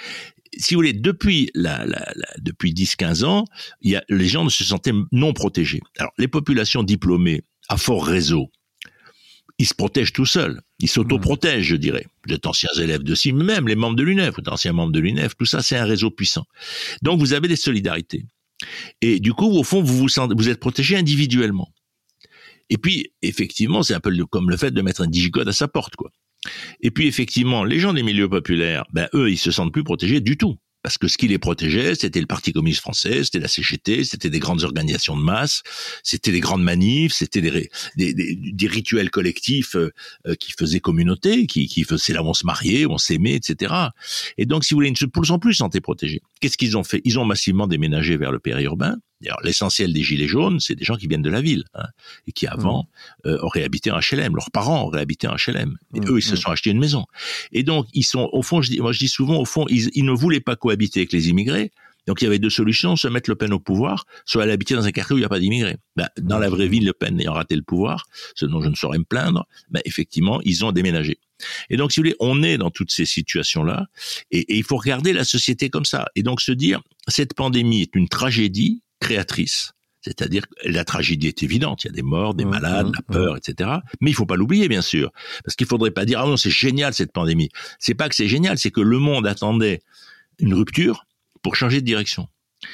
Si vous voulez, depuis la, la, la depuis dix à quinze ans, il y a, les gens ne se sentaient non protégés. Alors, les populations diplômées à fort réseau, ils se protègent tout seuls. Ils s'autoprotègent, je dirais. Vous êtes anciens élèves de C I M, même les membres de l'U N E F, vous êtes anciens membres de l'U N E F, tout ça, c'est un réseau puissant. Donc, vous avez des solidarités. Et du coup, au fond, vous vous, sentez, vous êtes protégés individuellement. Et puis, effectivement, c'est un peu comme le fait de mettre un digicode à sa porte, quoi. Et puis, effectivement, les gens des milieux populaires, ben, eux, ils se sentent plus protégés du tout. Parce que ce qui les protégeait, c'était le Parti communiste français, c'était la C G T, c'était des grandes organisations de masse, c'était des grandes manifs, c'était des, des, des, des rituels collectifs euh, qui faisaient communauté, qui, qui faisaient là où on se mariait, où on s'aimait, et cetera. Et donc, si vous voulez, ils ne sont plus sentis protégés. Qu'est-ce qu'ils ont fait ? Ils ont massivement déménagé vers le périurbain. D'ailleurs, l'essentiel des gilets jaunes, c'est des gens qui viennent de la ville, hein, et qui avant mmh. euh, auraient habité en H L M. Leurs parents auraient habité en H L M. Et mmh. eux, ils se sont achetés une maison. Et donc, ils sont, au fond, je dis, moi je dis souvent, au fond, ils, ils ne voulaient pas cohabiter avec les immigrés, Donc il y avait deux solutions, soit mettre Le Pen au pouvoir, soit aller habiter dans un quartier où il n'y a pas d'immigrés. Ben, dans la vraie vie, Le Pen ayant raté le pouvoir, ce dont je ne saurais me plaindre, ben, effectivement, ils ont déménagé. Et donc, si vous voulez, on est dans toutes ces situations-là, et, et il faut regarder la société comme ça. Et donc se dire, cette pandémie est une tragédie créatrice. C'est-à-dire que la tragédie est évidente, il y a des morts, des malades, la peur, et cetera. Mais il faut pas l'oublier, bien sûr, parce qu'il faudrait pas dire ah non c'est génial cette pandémie. C'est pas que c'est génial, c'est que le monde attendait une rupture pour changer de direction.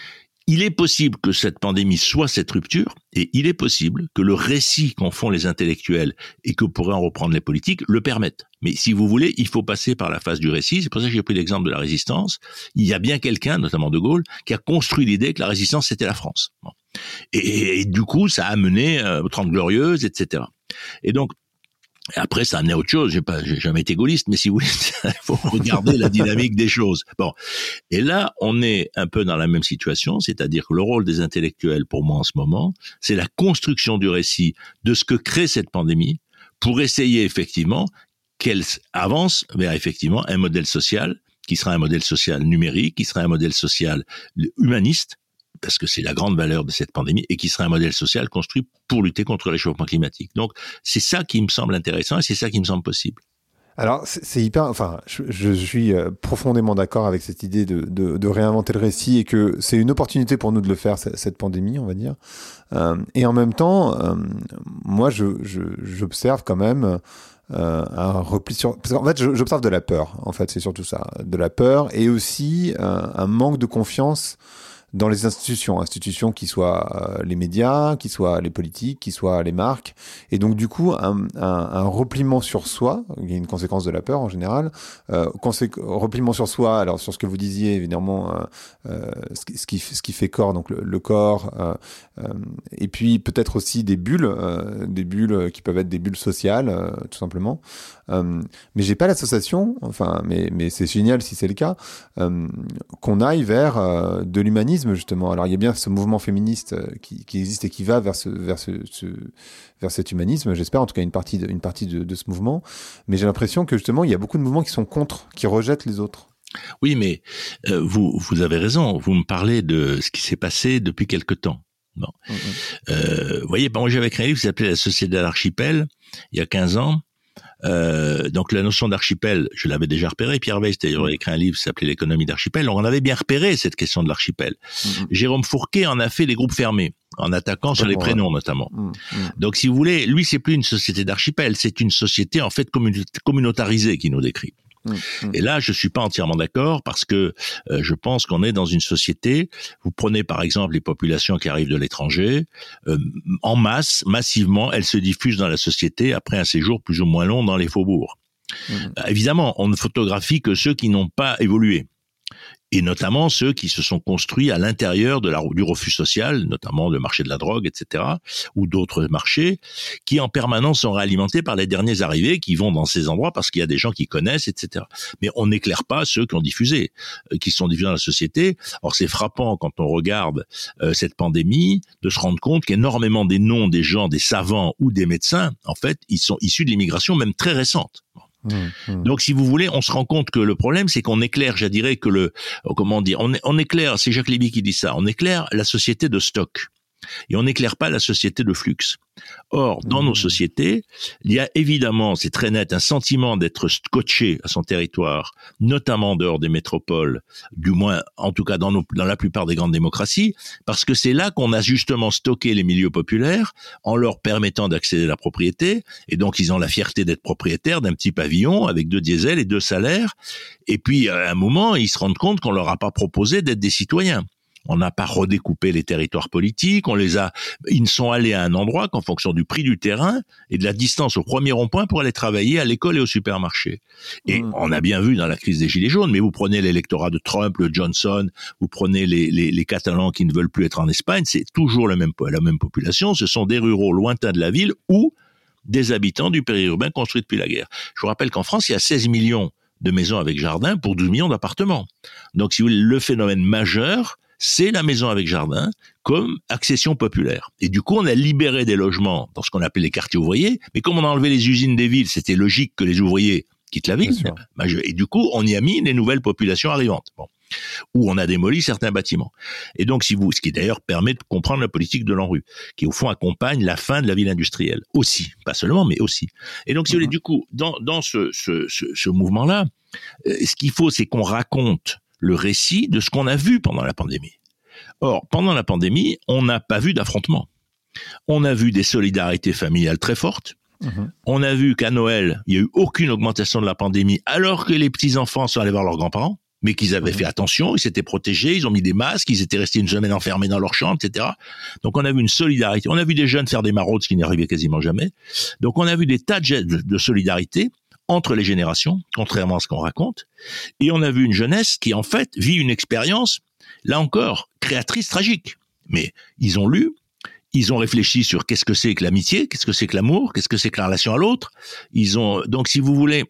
Il est possible que cette pandémie soit cette rupture, et il est possible que le récit qu'en font les intellectuels et que pourraient en reprendre les politiques le permettent. Mais si vous voulez, il faut passer par la phase du récit. C'est pour ça que j'ai pris l'exemple de la résistance. Il y a bien quelqu'un, notamment De Gaulle, qui a construit l'idée que la résistance c'était la France. Bon. Et, et, et du coup, ça a mené euh, aux Trente Glorieuses, et cetera. Et donc, après, ça a amené à autre chose. J'ai pas, j'ai jamais été gaulliste, mais si vous voulez, il faut regarder la dynamique des choses. Bon. Et là, on est un peu dans la même situation, c'est-à-dire que le rôle des intellectuels, pour moi, en ce moment, c'est la construction du récit de ce que crée cette pandémie pour essayer, effectivement, qu'elle avance vers, effectivement, un modèle social qui sera un modèle social numérique, qui sera un modèle social humaniste, parce que c'est la grande valeur de cette pandémie, et qui sera un modèle social construit pour lutter contre le réchauffement climatique. Donc, c'est ça qui me semble intéressant et c'est ça qui me semble possible. Alors, c'est, c'est hyper... Enfin, je, je suis profondément d'accord avec cette idée de, de, de réinventer le récit et que c'est une opportunité pour nous de le faire, cette pandémie, on va dire. Euh, et en même temps, euh, moi, je, je, j'observe quand même... Euh, un repli sur... Parce qu'en fait, j'observe de la peur, en fait, c'est surtout ça. De la peur et aussi euh, un manque de confiance dans les institutions, institutions qui soient euh, les médias, qui soient les politiques, qui soient les marques, et donc du coup un, un, un repliement sur soi, qui est une conséquence de la peur en général, euh, consé- repliement sur soi. Alors sur ce que vous disiez évidemment, euh, euh, ce, qui, ce qui ce qui fait corps, donc le, le corps, euh, euh, et puis peut-être aussi des bulles, euh, des bulles qui peuvent être des bulles sociales, euh, tout simplement. Euh, mais j'ai pas l'association, enfin, mais mais c'est génial si c'est le cas, euh, qu'on aille vers euh, de l'humanisme justement. Alors il y a bien ce mouvement féministe qui, qui existe et qui va vers ce, vers ce, ce vers cet humanisme. J'espère en tout cas une partie de, une partie de, de ce mouvement. Mais j'ai l'impression que justement il y a beaucoup de mouvements qui sont contre, qui rejettent les autres. Oui, mais euh, vous vous avez raison. Vous me parlez de ce qui s'est passé depuis quelque temps. Bon, mm-hmm. euh, vous voyez, moi j'avais écrit un livre qui s'appelait La Société de l'archipel il y a quinze ans. Euh, donc la notion d'archipel, je l'avais déjà repéré. Pierre Weiss d'ailleurs a écrit un livre qui s'appelait L'économie d'archipel. On avait bien repéré cette question de l'archipel. Mm-hmm. Jérôme Fourquet en a fait les groupes fermés, en attaquant sur les prénoms ouais. notamment. Mm-hmm. Donc si vous voulez, lui c'est plus une société d'archipel, c'est une société en fait commun- communautarisée qui nous décrit. Mmh, mmh. Et là, je suis pas entièrement d'accord parce que euh, je pense qu'on est dans une société. Vous prenez par exemple les populations qui arrivent de l'étranger, euh, en masse, massivement, elles se diffusent dans la société après un séjour plus ou moins long dans les faubourgs. Mmh. Euh, évidemment, on ne photographie que ceux qui n'ont pas évolué. Et notamment ceux qui se sont construits à l'intérieur de la, du refus social, notamment le marché de la drogue, et cetera, ou d'autres marchés, qui en permanence sont réalimentés par les derniers arrivés qui vont dans ces endroits parce qu'il y a des gens qui connaissent, et cetera. Mais on n'éclaire pas ceux qui ont diffusé, euh, qui sont diffusés dans la société. Or, c'est frappant quand on regarde euh, cette pandémie de se rendre compte qu'énormément des noms des gens, des savants ou des médecins, en fait, ils sont issus de l'immigration même très récente. Mmh, mmh. Donc, si vous voulez, on se rend compte que le problème, c'est qu'on éclaire, je dirais que le, comment dire, on, on éclaire, c'est Jacques Lévy qui dit ça, on éclaire la société de stock et on n'éclaire pas la société de flux. Or, dans mmh. nos sociétés, il y a évidemment, c'est très net, un sentiment d'être scotché à son territoire, notamment dehors des métropoles, du moins, en tout cas dans, nos, dans la plupart des grandes démocraties, parce que c'est là qu'on a justement stocké les milieux populaires en leur permettant d'accéder à la propriété, et donc ils ont la fierté d'être propriétaires d'un petit pavillon avec deux diesels et deux salaires, et puis à un moment, ils se rendent compte qu'on leur a pas proposé d'être des citoyens. On n'a pas redécoupé les territoires politiques, on les a, ils ne sont allés à un endroit qu'en fonction du prix du terrain et de la distance au premier rond-point pour aller travailler à l'école et au supermarché. Et mmh. on a bien vu dans la crise des Gilets jaunes, mais vous prenez l'électorat de Trump, le Johnson, vous prenez les, les, les Catalans qui ne veulent plus être en Espagne, c'est toujours le même, la même population, ce sont des ruraux lointains de la ville ou des habitants du périurbain construits depuis la guerre. Je vous rappelle qu'en France, il y a seize millions de maisons avec jardin pour douze millions d'appartements. Donc si vous voulez, le phénomène majeur, c'est la maison avec jardin comme accession populaire. Et du coup, on a libéré des logements dans ce qu'on appelait les quartiers ouvriers, mais comme on a enlevé les usines des villes, c'était logique que les ouvriers quittent la ville. Et du coup, on y a mis les nouvelles populations arrivantes. Bon. où on a démoli certains bâtiments. Et donc, si vous, ce qui d'ailleurs permet de comprendre la politique de l'ANRU, qui au fond accompagne la fin de la ville industrielle aussi, pas seulement, mais aussi. Et donc, si vous voulez, du coup, dans dans ce ce ce, ce mouvement-là, euh, ce qu'il faut, c'est qu'on raconte le récit de ce qu'on a vu pendant la pandémie. Or, pendant la pandémie, on n'a pas vu d'affrontement. On a vu des solidarités familiales très fortes. Mmh. On a vu qu'à Noël, il n'y a eu aucune augmentation de la pandémie, alors que les petits-enfants sont allés voir leurs grands-parents, mais qu'ils avaient mmh. fait attention, ils s'étaient protégés, ils ont mis des masques, ils étaient restés une semaine enfermés dans leur chambre, et cetera. Donc on a vu une solidarité. On a vu des jeunes faire des maraudes, ce qui n'arrivait quasiment jamais. Donc on a vu des tas de, de solidarité entre les générations, contrairement à ce qu'on raconte. Et on a vu une jeunesse qui, en fait, vit une expérience, là encore, créatrice, tragique. Mais ils ont lu, ils ont réfléchi sur qu'est-ce que c'est que l'amitié, qu'est-ce que c'est que l'amour, qu'est-ce que c'est que la relation à l'autre. Ils ont, donc si vous voulez,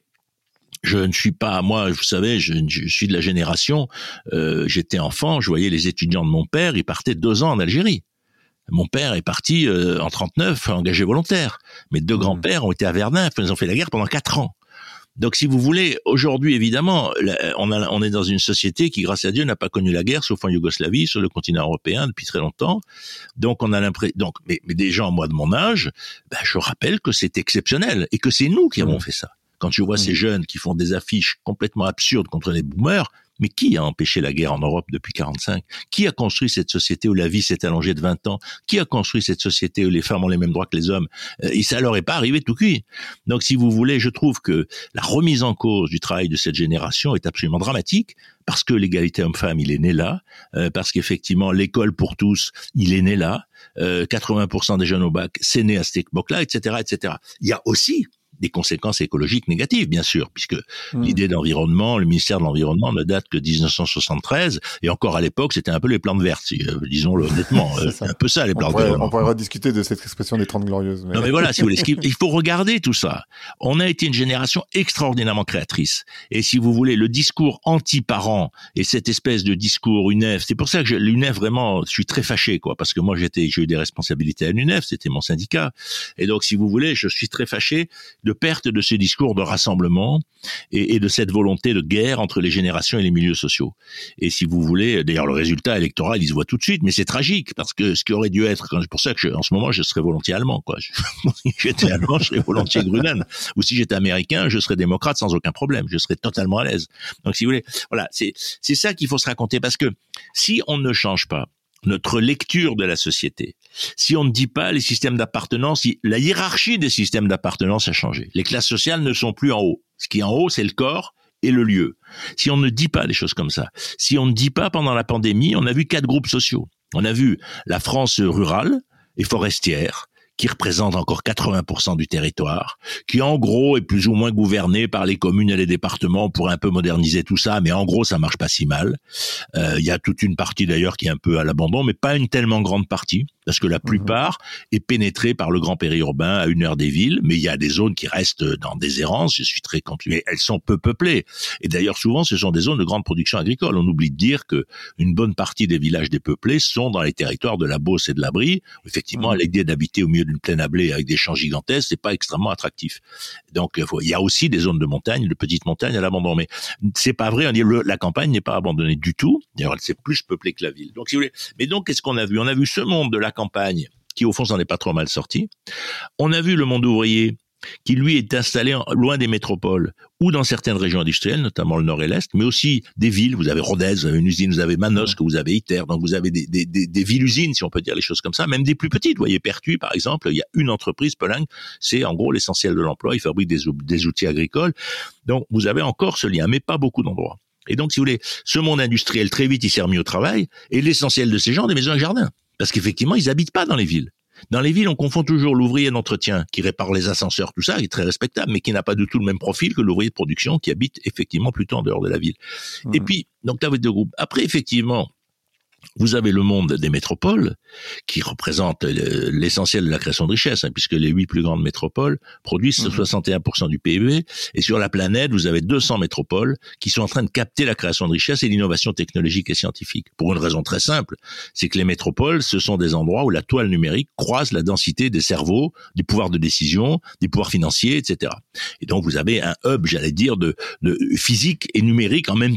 je ne suis pas, moi, vous savez, je, je suis de la génération, euh, j'étais enfant, je voyais les étudiants de mon père, ils partaient deux ans en Algérie. Mon père est parti euh, en trente-neuf, engagé volontaire. Mes deux mmh. grands-pères ont été à Verdun, ils ont fait la guerre pendant quatre ans. Donc, si vous voulez, aujourd'hui, évidemment, on, a, on est dans une société qui, grâce à Dieu, n'a pas connu la guerre, sauf en Yougoslavie, sur le continent européen, depuis très longtemps. Donc, on a l'impression, donc, mais, mais des gens, moi, de mon âge, ben, je rappelle que c'est exceptionnel et que c'est nous qui avons mmh. fait ça. Quand je vois mmh. ces jeunes qui font des affiches complètement absurdes contre les boomers, mais qui a empêché la guerre en Europe depuis quarante-cinq? Qui a construit cette société où la vie s'est allongée de vingt ans? Qui a construit cette société où les femmes ont les mêmes droits que les hommes? Et ça leur est pas arrivé tout cuit. Donc, si vous voulez, je trouve que la remise en cause du travail de cette génération est absolument dramatique, parce que l'égalité homme-femme, il est né là, euh, parce qu'effectivement, l'école pour tous, il est né là, euh, quatre-vingts pour cent des jeunes au bac, c'est né à cette époque-là, et cetera, et cetera. Il y a aussi des conséquences écologiques négatives, bien sûr, puisque mmh. l'idée d'environnement, le ministère de l'Environnement ne date que dix-neuf cent soixante-treize, et encore à l'époque, c'était un peu les plantes vertes, si, euh, disons-le honnêtement, euh, c'est un peu ça, les plantes vertes. On pourrait rediscuter de cette expression des Trente Glorieuses. Mais... Non mais voilà, si vous voulez, il faut regarder tout ça. On a été une génération extraordinairement créatrice, et si vous voulez, le discours anti-parent, et cette espèce de discours U N E F, c'est pour ça que l'U N E F, vraiment, je suis très fâché, quoi, parce que moi, j'étais, j'ai eu des responsabilités à l'U N E F, c'était mon syndicat, et donc, si vous voulez, je suis très fâché de perte de ce discours de rassemblement et, et de cette volonté de guerre entre les générations et les milieux sociaux. Et si vous voulez, d'ailleurs le résultat électoral, il se voit tout de suite, mais c'est tragique, parce que ce qui aurait dû être, c'est pour ça que je, en ce moment, je serais volontiers allemand, quoi. Si j'étais allemand, je serais volontiers Grünen. Ou si j'étais américain, je serais démocrate sans aucun problème. Je serais totalement à l'aise. Donc si vous voulez, voilà, c'est, c'est ça qu'il faut se raconter, parce que si on ne change pas notre lecture de la société, si on ne dit pas les systèmes d'appartenance, la hiérarchie des systèmes d'appartenance a changé. Les classes sociales ne sont plus en haut. Ce qui est en haut, c'est le corps et le lieu. Si on ne dit pas des choses comme ça, si on ne dit pas pendant la pandémie, on a vu quatre groupes sociaux. On a vu la France rurale et forestière, qui représente encore quatre-vingts pour cent du territoire, qui en gros est plus ou moins gouverné par les communes et les départements. On pourrait un peu moderniser tout ça, mais en gros ça marche pas si mal. Euh, il y a toute une partie d'ailleurs qui est un peu à l'abandon, mais pas une tellement grande partie, parce que la plupart mmh. est pénétrée par le grand périurbain à une heure des villes, mais il y a des zones qui restent dans des errances, je suis très content, mais elles sont peu peuplées. Et d'ailleurs souvent ce sont des zones de grande production agricole. On oublie de dire que une bonne partie des villages dépeuplés sont dans les territoires de la Beauce et de la Brie, où effectivement mmh. l'idée d'habiter au milieu d'une plaine à blé avec des champs gigantesques, c'est pas extrêmement attractif. Donc il y a aussi des zones de montagne, de petites montagnes à l'abandon, mais c'est pas vrai. On dit le, la campagne n'est pas abandonnée du tout. D'ailleurs, elle s'est plus peuplée que la ville. Donc si vous voulez, mais donc qu'est-ce qu'on a vu? On a vu ce monde de la campagne qui au fond s'en est pas trop mal sorti. On a vu le monde ouvrier qui lui est installé en, loin des métropoles ou dans certaines régions industrielles, notamment le nord et l'est, mais aussi des villes. Vous avez Rodez, vous avez une usine, vous avez Manosque, vous avez Iter, donc vous avez des, des, des, des villes-usines, si on peut dire les choses comme ça, même des plus petites. Vous voyez, Pertuis, par exemple, il y a une entreprise, Poling, c'est en gros l'essentiel de l'emploi, il fabrique des, des outils agricoles. Donc vous avez encore ce lien, mais pas beaucoup d'endroits. Et donc, si vous voulez, ce monde industriel, très vite, il s'est remis au travail, et l'essentiel de ces gens, des maisons et jardins. Parce qu'effectivement, ils habitent pas dans les villes. Dans les villes, on confond toujours l'ouvrier d'entretien qui répare les ascenseurs, tout ça, qui est très respectable, mais qui n'a pas du tout le même profil que l'ouvrier de production qui habite effectivement plutôt en dehors de la ville. Mmh. Et puis, donc, tu as deux groupes. Après, effectivement, vous avez le monde des métropoles, qui représente l'essentiel de la création de richesse, hein, puisque les huit plus grandes métropoles produisent mmh. soixante et un pour cent du P I B, et sur la planète, vous avez deux cents métropoles qui sont en train de capter la création de richesse et l'innovation technologique et scientifique. Pour une raison très simple, c'est que les métropoles, ce sont des endroits où la toile numérique croise la densité des cerveaux, des pouvoirs de décision, des pouvoirs financiers, et cetera. Et donc, vous avez un hub, j'allais dire, de, de physique et numérique en même temps.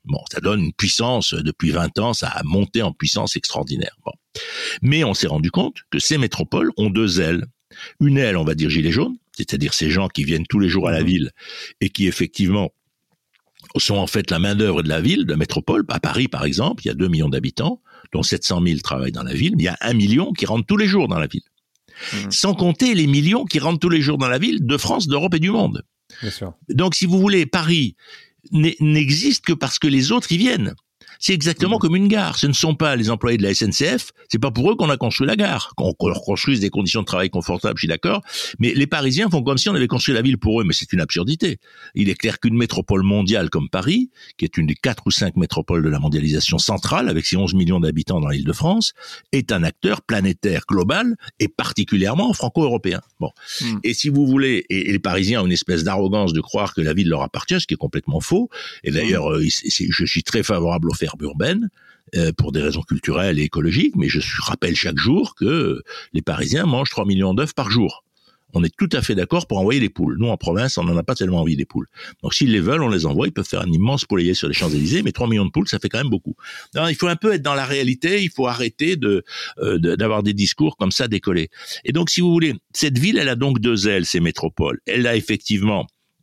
Bon, ça donne une puissance, depuis vingt ans, ça a monté en puissance extraordinaire. Bon. Mais on s'est rendu compte que ces métropoles ont deux ailes. Une aile, on va dire gilets jaunes, c'est-à-dire ces gens qui viennent tous les jours à la ville et qui effectivement sont en fait la main-d'œuvre de la ville, de la métropole. À Paris, par exemple, il y a deux millions d'habitants, dont sept cent mille travaillent dans la ville, mais il y a un million qui rentrent tous les jours dans la ville. Mmh. Sans compter les millions qui rentrent tous les jours dans la ville de France, d'Europe et du monde. Bien sûr. Donc, si vous voulez, Paris n'existe que parce que les autres y viennent. C'est exactement mmh. comme une gare. Ce ne sont pas les employés de la S N C F, c'est pas pour eux qu'on a construit la gare. Qu'on leur construise des conditions de travail confortables, je suis d'accord, mais les Parisiens font comme si on avait construit la ville pour eux, mais c'est une absurdité. Il est clair qu'une métropole mondiale comme Paris, qui est une des quatre ou cinq métropoles de la mondialisation centrale, avec ses onze millions d'habitants dans l'Île-de-France, est un acteur planétaire global et particulièrement franco-européen. Bon. Mmh. Et si vous voulez, et, et les Parisiens ont une espèce d'arrogance de croire que la ville leur appartient, ce qui est complètement faux, et d'ailleurs, mmh. euh, c'est, je suis très favorable au fait urbaine euh, pour des raisons culturelles et écologiques, mais je rappelle chaque jour que les Parisiens mangent trois millions d'œufs par jour. On est tout à fait d'accord pour envoyer des poules. Nous, en province, on n'en a pas tellement envie des poules. Donc, s'ils les veulent, on les envoie. Ils peuvent faire un immense poulailler sur les Champs-Élysées, mais trois millions de poules, ça fait quand même beaucoup. Alors, il faut un peu être dans la réalité. Il faut arrêter de, euh, de d'avoir des discours comme ça décollés. Et donc, si vous voulez, cette ville, elle a donc deux ailes, ces métropoles. Elle a effectivement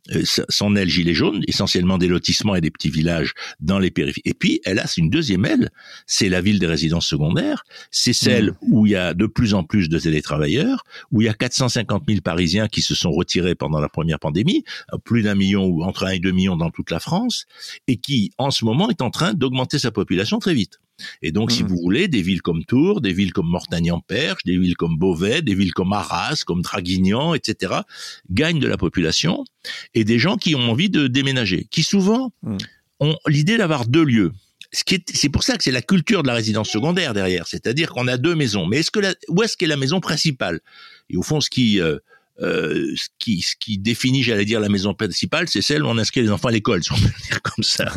son aile gilet jaune, essentiellement des lotissements et des petits villages dans les périphéries. Et puis, elle a une deuxième aile, c'est la ville des résidences secondaires, c'est celle mmh. où il y a de plus en plus de télétravailleurs, où il y a quatre cent cinquante mille Parisiens qui se sont retirés pendant la première pandémie, plus d'un million ou entre un et deux millions dans toute la France, et qui, en ce moment, est en train d'augmenter sa population très vite. Et donc, mmh. si vous voulez, des villes comme Tours, des villes comme Mortagne-en-Perche, des villes comme Beauvais, des villes comme Arras, comme Draguignan, et cetera, gagnent de la population et des gens qui ont envie de déménager, qui souvent mmh. ont l'idée d'avoir deux lieux. Ce qui est, c'est pour ça que c'est la culture de la résidence secondaire derrière, c'est-à-dire qu'on a deux maisons. Mais est-ce que la, où est-ce qu'est la maison principale ? Et au fond, ce qui... Euh, Euh, ce qui, ce qui définit, j'allais dire, la maison principale, c'est celle où on inscrit les enfants à l'école, si on peut dire comme ça.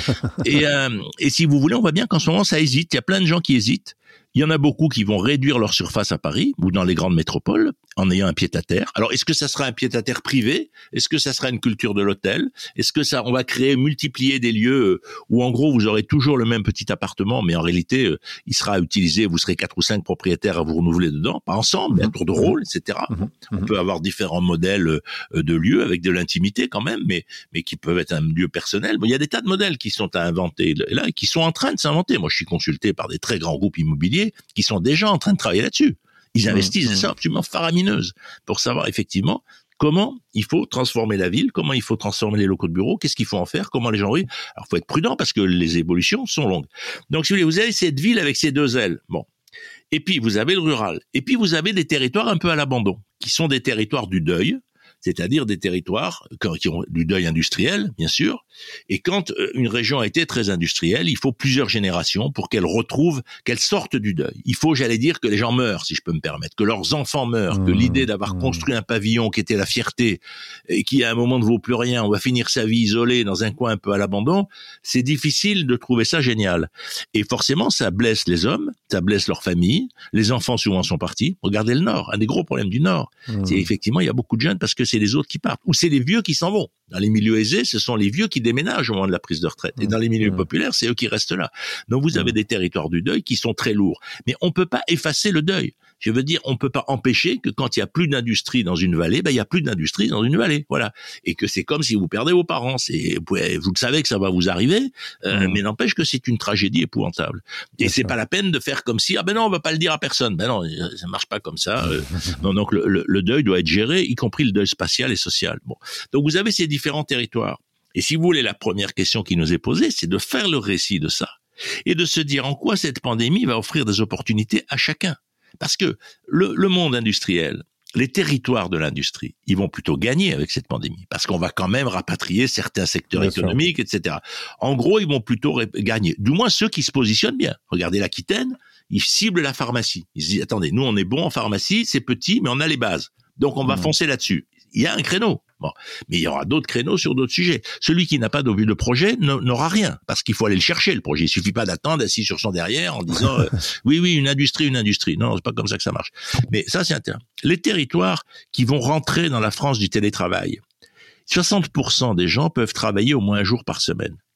et, euh, et si vous voulez, on voit bien qu'en ce moment, ça hésite. Il y a plein de gens qui hésitent. Il y en a beaucoup qui vont réduire leur surface à Paris ou dans les grandes métropoles en ayant un pied-à-terre. Alors, est-ce que ça sera un pied-à-terre privé ? Est-ce que ça sera une culture de l'hôtel ? Est-ce que ça, on va créer, multiplier des lieux où, en gros, vous aurez toujours le même petit appartement, mais en réalité, il sera utilisé, vous serez quatre ou cinq propriétaires à vous renouveler dedans, pas ensemble, mais à tour de rôle, et cetera. Mmh, mmh. On peut avoir différents modèles de lieux avec de l'intimité quand même, mais, mais qui peuvent être un lieu personnel. Bon, il y a des tas de modèles qui sont à inventer là et qui sont en train de s'inventer. Moi, je suis consulté par des très grands groupes immobiliers qui sont déjà en train de travailler là-dessus. Ils investissent des sommes absolument faramineuses pour savoir effectivement comment il faut transformer la ville, comment il faut transformer les locaux de bureau, qu'est-ce qu'il faut en faire, comment les gens vivent. Alors, il faut être prudent parce que les évolutions sont longues. Donc, si vous voulez, vous avez cette ville avec ses deux ailes. Bon. Et puis, vous avez le rural. Et puis, vous avez des territoires un peu à l'abandon, qui sont des territoires du deuil, c'est-à-dire des territoires qui ont du deuil industriel, bien sûr. Et quand une région a été très industrielle, il faut plusieurs générations pour qu'elle retrouve, qu'elle sorte du deuil. Il faut, j'allais dire, que les gens meurent, si je peux me permettre, que leurs enfants meurent, mmh, que l'idée d'avoir mmh. construit un pavillon qui était la fierté et qui à un moment ne vaut plus rien, on va finir sa vie isolée dans un coin un peu à l'abandon, c'est difficile de trouver ça génial. Et forcément, ça blesse les hommes, ça blesse leurs familles, les enfants souvent sont partis. Regardez le Nord, un des gros problèmes du Nord, mmh. c'est effectivement, il y a beaucoup de jeunes parce que c'est les autres qui partent, ou c'est les vieux qui s'en vont. Dans les milieux aisés, ce sont les vieux qui déménagent au moment de la prise de retraite. Et dans les milieux mmh. populaires, c'est eux qui restent là. Donc vous avez mmh. des territoires du deuil qui sont très lourds. Mais on peut pas effacer le deuil. Je veux dire, on peut pas empêcher que quand il y a plus d'industrie dans une vallée, ben il y a plus d'industrie dans une vallée, voilà. Et que c'est comme si vous perdez vos parents. C'est, vous, pouvez, vous le savez que ça va vous arriver, euh, mmh. mais n'empêche que c'est une tragédie épouvantable. Et Bien c'est sûr. Pas la peine de faire comme si ah ben non, on va pas le dire à personne. Ben non, ça marche pas comme ça. Euh, non, donc le, le, le deuil doit être géré, y compris le deuil spatial et social. Bon, donc vous avez ces différents territoires. Et si vous voulez, la première question qui nous est posée, c'est de faire le récit de ça et de se dire en quoi cette pandémie va offrir des opportunités à chacun. Parce que le, le monde industriel, les territoires de l'industrie, ils vont plutôt gagner avec cette pandémie, parce qu'on va quand même rapatrier certains secteurs bien économiques, sûr. et cetera. En gros, ils vont plutôt ré- gagner, du moins ceux qui se positionnent bien. Regardez l'Aquitaine, ils ciblent la pharmacie. Ils se disent, attendez, nous on est bon en pharmacie, c'est petit, mais on a les bases. Donc on va mmh. foncer là-dessus. Il y a un créneau. Bon. Mais il y aura d'autres créneaux sur d'autres sujets. Celui qui n'a pas de, de projet n'aura rien, parce qu'il faut aller le chercher, le projet. Il suffit pas d'attendre assis sur son derrière en disant euh, oui, oui, une industrie, une industrie. Non, c'est pas comme ça que ça marche. Mais ça, c'est intéressant. Les territoires qui vont rentrer dans la France du télétravail, soixante pour cent des gens peuvent travailler au moins un jour par semaine.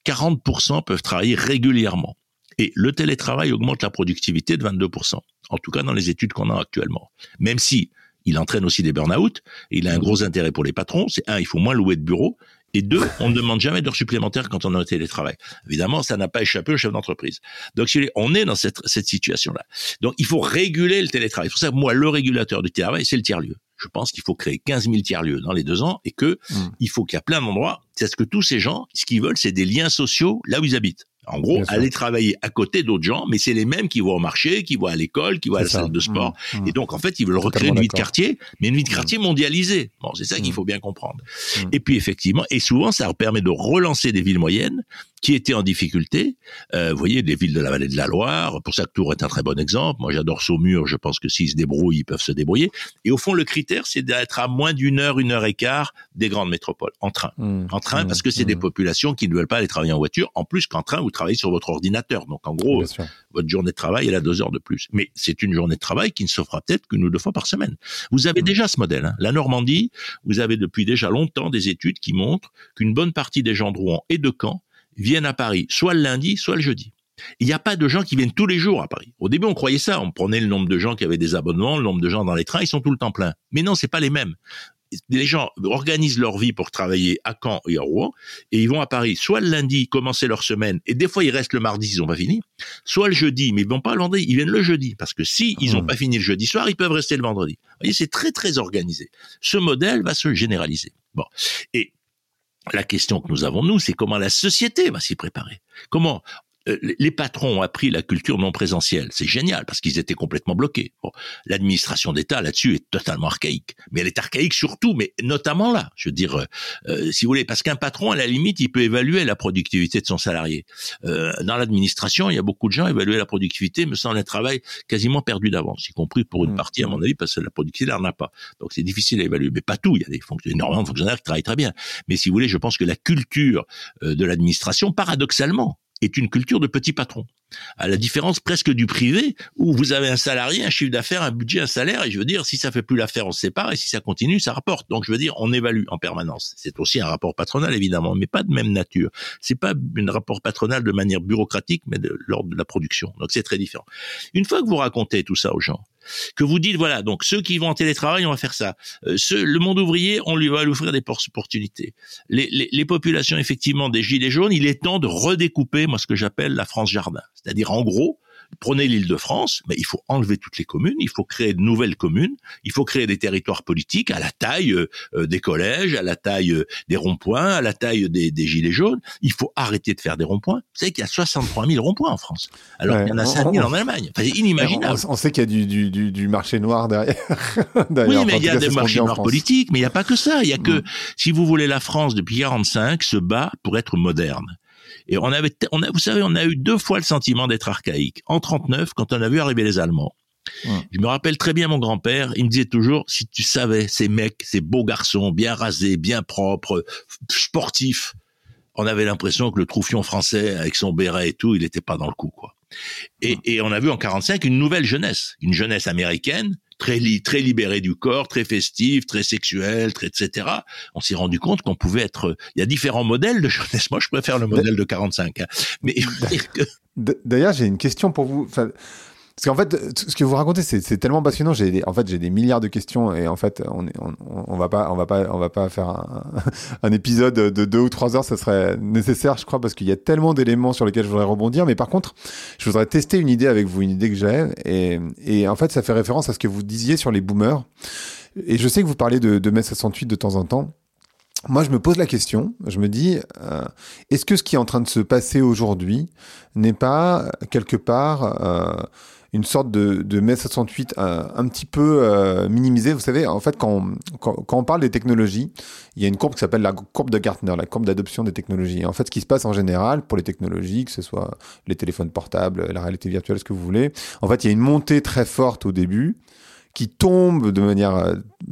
quarante pour cent peuvent travailler régulièrement. Et le télétravail augmente la productivité de vingt-deux pour cent. En tout cas, dans les études qu'on a actuellement. Même si il entraîne aussi des burn-out, et il a un gros intérêt pour les patrons. C'est un, il faut moins louer de bureau. Et deux, on ne demande jamais d'heures supplémentaires quand on est au télétravail. Évidemment, ça n'a pas échappé au chef d'entreprise. Donc, si on est dans cette, cette situation-là. Donc, il faut réguler le télétravail. C'est pour ça que moi, le régulateur du télétravail, c'est le tiers-lieu. Je pense qu'il faut créer quinze mille tiers-lieux dans les deux ans et que mmh. il faut qu'il y a plein d'endroits. C'est ce que tous ces gens, ce qu'ils veulent, c'est des liens sociaux là où ils habitent. En gros, aller travailler à côté d'autres gens, mais c'est les mêmes qui vont au marché, qui vont à l'école, qui vont à la ça. salle de sport. Mmh, mmh. Et donc, en fait, ils veulent recréer une vie de quartier, mais une vie de quartier mmh. mondialisée. Bon, c'est ça mmh. qu'il faut bien comprendre. Mmh. Et puis, effectivement, et souvent, ça permet de relancer des villes moyennes qui étaient en difficulté. Euh, vous voyez, des villes de la vallée de la Loire, pour ça que Tours est un très bon exemple. Moi, j'adore Saumur, je pense que s'ils se débrouillent, ils peuvent se débrouiller. Et au fond, le critère, c'est d'être à moins d'une heure, une heure et quart des grandes métropoles, en train. Mmh. En train, mmh. parce que c'est mmh. des populations qui ne veulent pas aller travailler en voiture. En plus qu'en train, vous travaillez sur votre ordinateur. Donc, en gros, votre journée de travail, elle a deux heures de plus. Mais c'est une journée de travail qui ne se fera peut-être qu'une ou deux fois par semaine. Vous avez mmh. déjà ce modèle. Hein. La Normandie, vous avez depuis déjà longtemps des études qui montrent qu'une bonne partie des gens de Rouen et de Caen viennent à Paris, soit le lundi, soit le jeudi. Il n'y a pas de gens qui viennent tous les jours à Paris. Au début, on croyait ça. On prenait le nombre de gens qui avaient des abonnements, le nombre de gens dans les trains, ils sont tout le temps pleins. Mais non, c'est pas les mêmes. Les gens organisent leur vie pour travailler à Caen et à Rouen, et ils vont à Paris, soit le lundi, commencer leur semaine, et des fois ils restent le mardi, ils n'ont pas fini, soit le jeudi, mais ils vont pas le vendredi, ils viennent le jeudi, parce que si ils n'ont mmh. pas fini le jeudi soir, ils peuvent rester le vendredi. Vous voyez, c'est très très organisé. Ce modèle va se généraliser. Bon. Et la question que nous avons, nous, c'est comment la société va s'y préparer. Comment les patrons ont appris la culture non présentielle. C'est génial, parce qu'ils étaient complètement bloqués. Bon, l'administration d'État, là-dessus, est totalement archaïque. Mais elle est archaïque surtout, mais notamment là. Je veux dire, euh, si vous voulez, parce qu'un patron, à la limite, il peut évaluer la productivité de son salarié. Euh, dans l'administration, il y a beaucoup de gens évaluer la productivité, me semble un travail quasiment perdu d'avance, y compris pour une partie, à mon avis, parce que la productivité, elle n'en a pas. Donc, c'est difficile à évaluer. Mais pas tout. Il y a des fonctionnaires, énormément de fonctionnaires qui travaillent très bien. Mais si vous voulez, je pense que la culture euh, de l'administration, paradoxalement, est une culture de petit patron. À la différence presque du privé, où vous avez un salarié, un chiffre d'affaires, un budget, un salaire, et je veux dire, si ça fait plus l'affaire, on se sépare, et si ça continue, ça rapporte. Donc, je veux dire, on évalue en permanence. C'est aussi un rapport patronal, évidemment, mais pas de même nature. C'est pas un rapport patronal de manière bureaucratique, mais de l'ordre de la production. Donc, c'est très différent. Une fois que vous racontez tout ça aux gens, que vous dites, voilà, donc ceux qui vont en télétravail, on va faire ça. Euh, ceux, le monde ouvrier, on lui va lui offrir des opportunités. Les, les, les populations, effectivement, des gilets jaunes, il est temps de redécouper, moi, ce que j'appelle la France jardin. C'est-à-dire, en gros, prenez l'Île-de-France, mais il faut enlever toutes les communes, il faut créer de nouvelles communes, il faut créer des territoires politiques à la taille euh, des collèges, à la taille euh, des ronds-points, à la taille des, des gilets jaunes. Il faut arrêter de faire des ronds-points. Vous savez qu'il y a soixante-trois mille ronds-points en France, alors ouais, qu'il y en a cinq mille en Allemagne. Enfin, c'est inimaginable. On, on sait qu'il y a du, du, du, du marché noir derrière. Oui, mais il y a des marchés noirs politiques, mais il n'y a pas que ça. Il y a que, mmh. si vous voulez, la France, depuis quarante-cinq, se bat pour être moderne. Et on avait, on a, vous savez, on a eu deux fois le sentiment d'être archaïque. En trente-neuf, quand on a vu arriver les Allemands. Ouais. Je me rappelle très bien mon grand-père, il me disait toujours, si tu savais, ces mecs, ces beaux garçons, bien rasés, bien propres, sportifs, on avait l'impression que le troufion français, avec son béret et tout, il n'était pas dans le coup, quoi. Et, ouais. et on a vu en quarante-cinq une nouvelle jeunesse, une jeunesse américaine, très li, très libérée du corps, très festive, très sexuelle, très et cetera. On s'est rendu compte qu'on pouvait être. Il y a différents modèles de jeunesse. Moi, je préfère le modèle de quarante-cinq. Hein. Mais que... D'ailleurs, j'ai une question pour vous. Enfin, parce qu'en fait, ce que vous racontez, c'est, c'est tellement passionnant. J'ai des, en fait, j'ai des milliards de questions et en fait, on est, on, on va pas, on va pas, on va pas faire un, un épisode de deux ou trois heures. Ça serait nécessaire, je crois, parce qu'il y a tellement d'éléments sur lesquels je voudrais rebondir. Mais par contre, je voudrais tester une idée avec vous, une idée que j'ai. Et, et en fait, ça fait référence à ce que vous disiez sur les boomers. Et je sais que vous parlez de, de mai soixante-huit de temps en temps. Moi, je me pose la question, je me dis, euh, est-ce que ce qui est en train de se passer aujourd'hui n'est pas, quelque part, euh, une sorte de, de mai soixante-huit un, un petit peu euh, minimisé? Vous savez, en fait, quand on, quand, quand on parle des technologies, il y a une courbe qui s'appelle la courbe de Gartner, la courbe d'adoption des technologies. Et en fait, ce qui se passe en général pour les technologies, que ce soit les téléphones portables, la réalité virtuelle, ce que vous voulez, en fait, il y a une montée très forte au début, qui tombe de manière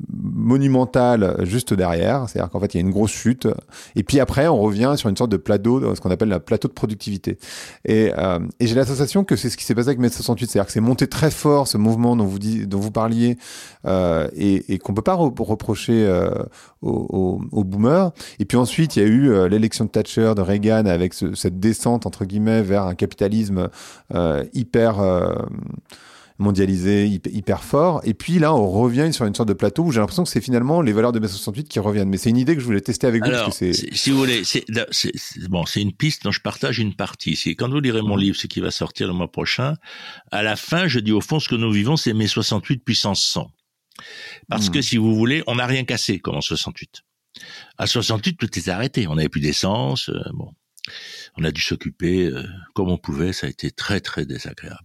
monumentale juste derrière, c'est-à-dire qu'en fait il y a une grosse chute, et puis après on revient sur une sorte de plateau, ce qu'on appelle un plateau de productivité. Et, euh, et j'ai la sensation que c'est ce qui s'est passé avec mai soixante-huit, c'est-à-dire que c'est monté très fort ce mouvement dont vous dit, dont vous parliez, euh, et, et qu'on peut pas re- reprocher euh, aux, aux, aux boomers. Et puis ensuite il y a eu euh, l'élection de Thatcher, de Reagan, avec ce, cette descente entre guillemets vers un capitalisme euh, hyper euh, mondialisé, hyper, hyper fort. Et puis là, on revient sur une sorte de plateau où j'ai l'impression que c'est finalement les valeurs de mai soixante-huit qui reviennent. Mais c'est une idée que je voulais tester avec vous. Alors, parce que c'est... c'est, si vous voulez, c'est, c'est, c'est, bon, c'est une piste dont je partage une partie. C'est quand vous lirez mon mmh. livre, ce qui va sortir le mois prochain, à la fin, je dis au fond, ce que nous vivons, c'est mai soixante-huit puissance cent. Parce mmh. que si vous voulez, on n'a rien cassé comme en soixante-huit. À soixante-huit, tout était arrêté. On n'avait plus d'essence. Euh, bon, on a dû s'occuper euh, comme on pouvait. Ça a été très, très désagréable.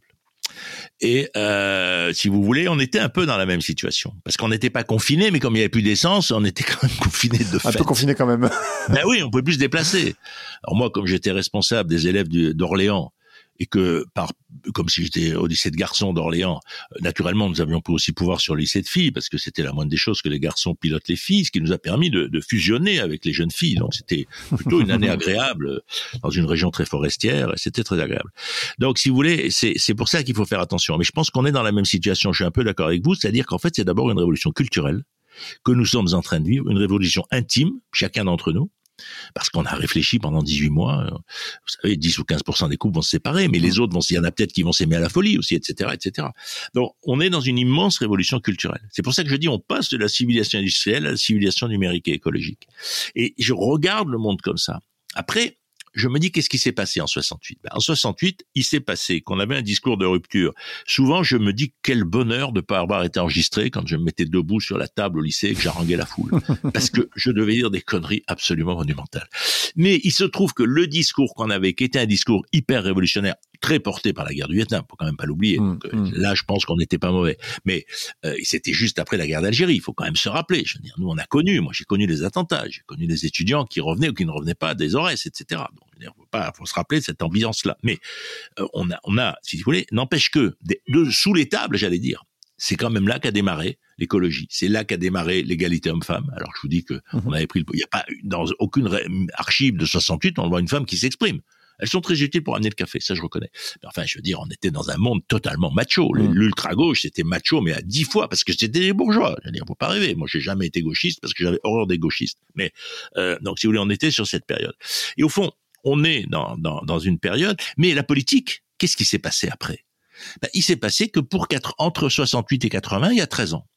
Et euh, si vous voulez, on était un peu dans la même situation. Parce qu'on n'était pas confinés, mais comme il n'y avait plus d'essence, on était quand même confinés de fait. Un peu confinés quand même. Ben oui, on ne pouvait plus se déplacer. Alors moi, comme j'étais responsable des élèves du, d'Orléans, et que, par, comme si j'étais au lycée de garçons d'Orléans, naturellement, nous avions aussi pouvoir sur le lycée de filles, parce que c'était la moindre des choses que les garçons pilotent les filles, ce qui nous a permis de, de fusionner avec les jeunes filles. Donc c'était plutôt une année agréable, dans une région très forestière, et c'était très agréable. Donc, si vous voulez, c'est, c'est pour ça qu'il faut faire attention. Mais je pense qu'on est dans la même situation, je suis un peu d'accord avec vous, c'est-à-dire qu'en fait, c'est d'abord une révolution culturelle que nous sommes en train de vivre, une révolution intime, chacun d'entre nous, parce qu'on a réfléchi pendant dix-huit mois. Vous savez, dix ou quinze pour cent des couples vont se séparer, mais les autres vont, il y en a peut-être qui vont s'aimer à la folie aussi, et cetera, et cetera. Donc, on est dans une immense révolution culturelle. C'est pour ça que je dis, on passe de la civilisation industrielle à la civilisation numérique et écologique. Et je regarde le monde comme ça. Après, je me dis, qu'est-ce qui s'est passé en soixante-huit? Ben, en soixante-huit, il s'est passé qu'on avait un discours de rupture. Souvent, je me dis, quel bonheur de ne pas avoir été enregistré quand je me mettais debout sur la table au lycée et que j'haranguais la foule. Parce que je devais dire des conneries absolument monumentales. Mais il se trouve que le discours qu'on avait, qui était un discours hyper révolutionnaire, très porté par la guerre du Vietnam, faut quand même pas l'oublier. Mmh, Donc, mmh. Là, je pense qu'on n'était pas mauvais. Mais euh, c'était juste après la guerre d'Algérie. Il faut quand même se rappeler. Je veux dire, nous, on a connu. Moi, j'ai connu les attentats. J'ai connu les étudiants qui revenaient ou qui ne revenaient pas des Aurès, et cetera. Donc, il faut pas, faut se rappeler de cette ambiance-là. Mais euh, on a, on a, si vous voulez, n'empêche que des, de, sous les tables, j'allais dire, c'est quand même là qu'a démarré l'écologie. C'est là qu'a démarré l'égalité homme-femme. Alors, je vous dis que mmh. on avait pris le, il n'y a pas dans aucune archive de soixante-huit, on voit une femme qui s'exprime. Elles sont très utiles pour amener le café, ça je reconnais. Mais enfin, je veux dire, on était dans un monde totalement macho. Mmh. L'ultra-gauche, c'était macho, mais à dix fois, parce que c'était des bourgeois. Je veux dire, faut pas rêver. Moi, j'ai jamais été gauchiste parce que j'avais horreur des gauchistes. Mais euh, donc, si vous voulez, on était sur cette période. Et au fond, on est dans, dans, dans une période, mais la politique, qu'est-ce qui s'est passé après? Ben, il s'est passé que pour quatre, entre soixante-huit et quatre-vingts, il y a treize ans.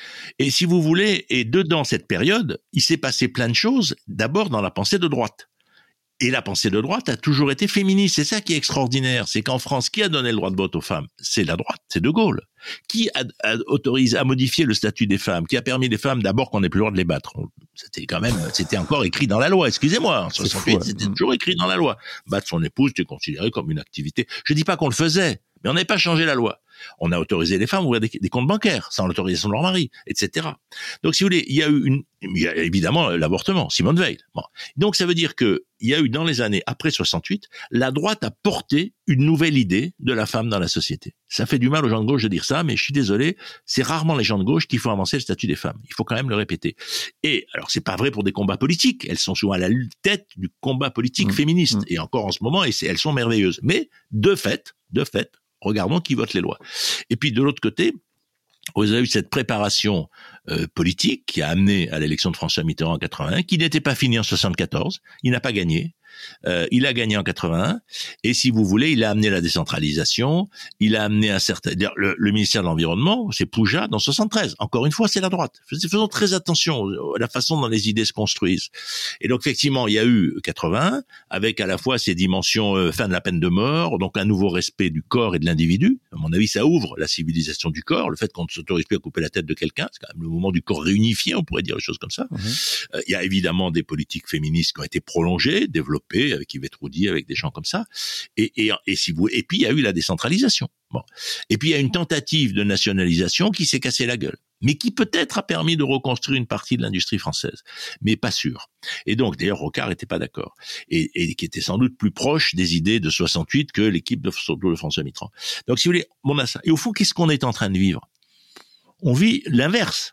Et si vous voulez, et dedans cette période, il s'est passé plein de choses, d'abord dans la pensée de droite. Et la pensée de droite a toujours été féministe. C'est ça qui est extraordinaire. C'est qu'en France, qui a donné le droit de vote aux femmes? C'est la droite, c'est De Gaulle. Qui a, a autorisé à modifier le statut des femmes? Qui a permis des femmes d'abord qu'on n'ait plus le droit de les battre? C'était quand même, c'était encore écrit dans la loi. Excusez-moi, en soixante-huit, fou, ouais. C'était toujours écrit dans la loi. Battre son épouse, c'était considéré comme une activité. Je dis pas qu'on le faisait, mais on n'avait pas changé la loi. On a autorisé les femmes à ouvrir des, des comptes bancaires sans l'autorisation de leur mari, et cetera. Donc, si vous voulez, il y a eu une, il y a évidemment l'avortement, Simone Veil. Bon. Donc, ça veut dire que il y a eu dans les années après soixante-huit, la droite a porté une nouvelle idée de la femme dans la société. Ça fait du mal aux gens de gauche de dire ça, mais je suis désolé, c'est rarement les gens de gauche qui font avancer le statut des femmes. Il faut quand même le répéter. Et alors, c'est pas vrai pour des combats politiques. Elles sont souvent à la tête du combat politique mmh. féministe. Mmh. Et encore en ce moment, et elles sont merveilleuses. Mais de fait, de fait, regardons qui vote les lois. Et puis de l'autre côté, vous avez eu cette préparation euh, politique qui a amené à l'élection de François Mitterrand en quatre-vingt-un, qui n'était pas finie en soixante-quatorze. Il n'a pas gagné. Euh, il a gagné en quatre-vingt-un. Et si vous voulez, il a amené la décentralisation. Il a amené un certain... Le, le ministère de l'Environnement, c'est Poujade en soixante-treize. Encore une fois, c'est la droite. Faisons très attention à la façon dont les idées se construisent. Et donc, effectivement, il y a eu quatre-vingt-un, avec à la fois ces dimensions euh, fin de la peine de mort, donc un nouveau respect du corps et de l'individu. À mon avis, ça ouvre la civilisation du corps. Le fait qu'on ne s'autorise plus à couper la tête de quelqu'un, c'est quand même le moment du corps réunifié, on pourrait dire des choses comme ça. Mmh. Euh, il y a évidemment des politiques féministes qui ont été prolongées, développées, avec Yvette Roudy, avec des gens comme ça. Et, et, et, si vous, et puis, il y a eu la décentralisation. Bon. Et puis, il y a une tentative de nationalisation qui s'est cassée la gueule, mais qui peut-être a permis de reconstruire une partie de l'industrie française, mais pas sûr. Et donc, d'ailleurs, Rocard n'était pas d'accord, et, et qui était sans doute plus proche des idées de soixante-huit que l'équipe de, de François Mitterrand. Donc, si vous voulez, on a ça. Et au fond, qu'est-ce qu'on est en train de vivre? On vit l'inverse.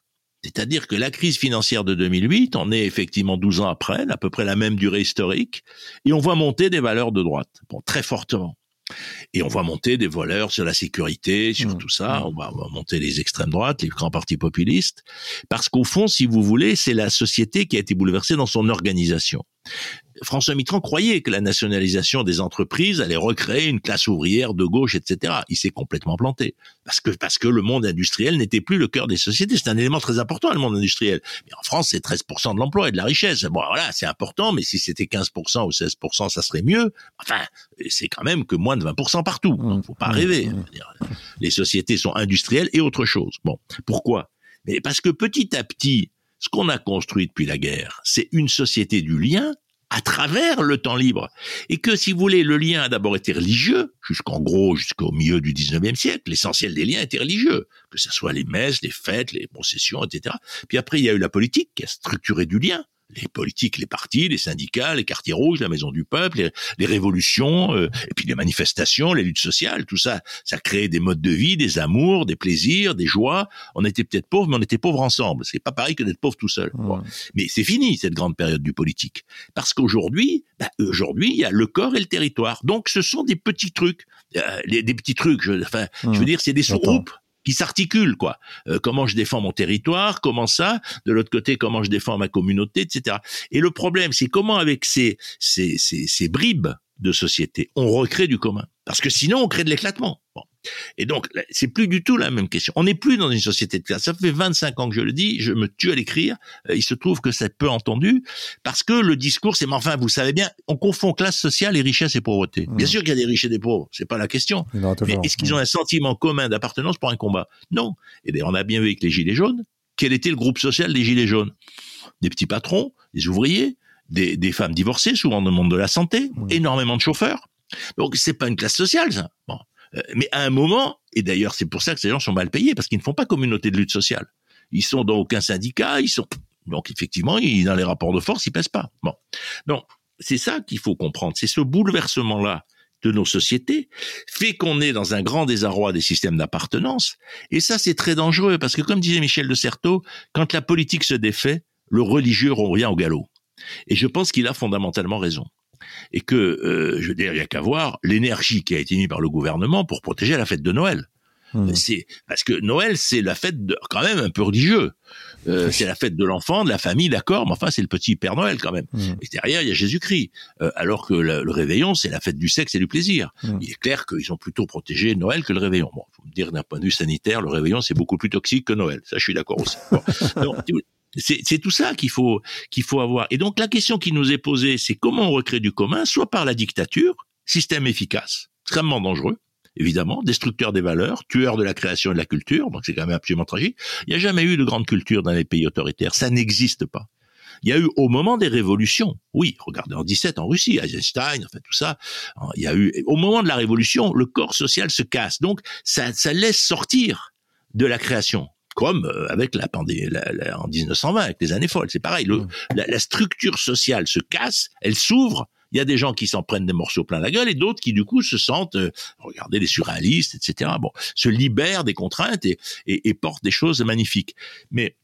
C'est-à-dire que la crise financière de deux mille huit, on est effectivement douze ans après, à peu près la même durée historique, et on voit monter des valeurs de droite, bon, très fortement. Et on va monter des valeurs sur la sécurité, sur mmh, tout ça. Mmh. On, va, on va monter les extrêmes droites, les grands partis populistes. Parce qu'au fond, si vous voulez, c'est la société qui a été bouleversée dans son organisation. François Mitterrand croyait que la nationalisation des entreprises allait recréer une classe ouvrière de gauche, et cetera. Il s'est complètement planté. Parce que, parce que le monde industriel n'était plus le cœur des sociétés. C'est un élément très important, le monde industriel. Mais en France, c'est treize pour cent de l'emploi et de la richesse. Bon, voilà, c'est important, mais si c'était quinze pour cent ou seize pour cent, ça serait mieux. Enfin, c'est quand même que moins de vingt pour cent partout. Donc, faut pas rêver. Les sociétés sont industrielles et autre chose. Bon, pourquoi? Mais parce que petit à petit, ce qu'on a construit depuis la guerre, c'est une société du lien à travers le temps libre. Et que, si vous voulez, le lien a d'abord été religieux, jusqu'en gros, jusqu'au milieu du dix-neuvième siècle. L'essentiel des liens était religieux. Que ce soit les messes, les fêtes, les processions, et cetera. Puis après, il y a eu la politique qui a structuré du lien. Les politiques, les partis, les syndicats, les quartiers rouges, la maison du peuple, les, les révolutions, euh, et puis les manifestations, les luttes sociales, tout ça, ça crée des modes de vie, des amours, des plaisirs, des joies. On était peut-être pauvres, mais on était pauvres ensemble. C'est pas pareil que d'être pauvre tout seul. Mmh. Bon. Mais c'est fini, cette grande période du politique. Parce qu'aujourd'hui, bah, aujourd'hui, il y a le corps et le territoire. Donc, ce sont des petits trucs, euh, les, des petits trucs, je, enfin, mmh. je veux dire, c'est des sous-groupes qui s'articulent, quoi. Euh, comment je défends mon territoire, comment ça, de l'autre côté, comment je défends ma communauté, et cetera. Et le problème, c'est comment avec ces, ces, ces, ces bribes de société, on recrée du commun. Parce que sinon, on crée de l'éclatement. Bon. Et donc, c'est plus du tout la même question. On n'est plus dans une société de classe. Ça fait vingt-cinq ans que je le dis, je me tue à l'écrire. Il se trouve que c'est peu entendu, parce que le discours, c'est, mais enfin, vous savez bien, on confond classe sociale et richesse et pauvreté. Mmh. Bien sûr qu'il y a des riches et des pauvres, c'est pas la question. Mais est-ce qu'ils ont un sentiment commun d'appartenance pour un combat? Non. Et d'ailleurs, on a bien vu avec les Gilets jaunes, quel était le groupe social des Gilets jaunes? Des petits patrons, des ouvriers, des, des femmes divorcées, souvent dans le monde de la santé, mmh. énormément de chauffeurs. Donc, c'est pas une classe sociale, ça. Bon. Mais à un moment, et d'ailleurs c'est pour ça que ces gens sont mal payés, parce qu'ils ne font pas communauté de lutte sociale. Ils sont dans aucun syndicat, ils sont donc effectivement ils, dans les rapports de force ils pèsent pas. Bon, donc c'est ça qu'il faut comprendre, c'est ce bouleversement-là de nos sociétés fait qu'on est dans un grand désarroi des systèmes d'appartenance, et ça c'est très dangereux parce que comme disait Michel de Certeau, quand la politique se défait, le religieux revient au galop. Et je pense qu'il a fondamentalement raison. Et que, euh, je veux dire, il n'y a qu'à voir l'énergie qui a été mise par le gouvernement pour protéger la fête de Noël. Mmh. C'est, parce que Noël, c'est la fête de, quand même un peu religieux. Euh, c'est la fête de l'enfant, de la famille, d'accord, mais enfin, c'est le petit Père Noël quand même. Mmh. Et derrière, il y a Jésus-Christ. Euh, alors que le, le réveillon, c'est la fête du sexe et du plaisir. Mmh. Il est clair qu'ils ont plutôt protégé Noël que le réveillon. Bon, faut me dire, d'un point de vue sanitaire, le réveillon, c'est beaucoup plus toxique que Noël. Ça, je suis d'accord aussi. Bon. Donc, C'est, c'est tout ça qu'il faut, qu'il faut avoir. Et donc, la question qui nous est posée, c'est comment on recrée du commun, soit par la dictature, système efficace, extrêmement dangereux, évidemment, destructeur des valeurs, tueur de la création et de la culture, donc c'est quand même absolument tragique. Il n'y a jamais eu de grande culture dans les pays autoritaires, ça n'existe pas. Il y a eu au moment des révolutions, oui, regardez en dix-sept en Russie, Eisenstein, enfin tout ça, il y a eu, au moment de la révolution, le corps social se casse, donc ça, ça laisse sortir de la création. Comme avec la pandémie, la, la, en dix-neuf cent vingt, avec les années folles, c'est pareil. Le, mmh. la, la structure sociale se casse, elle s'ouvre. Il y a des gens qui s'en prennent des morceaux plein la gueule et d'autres qui, du coup, se sentent, euh, regardez les surréalistes, et cetera. Bon, se libèrent des contraintes et, et, et portent des choses magnifiques. Mais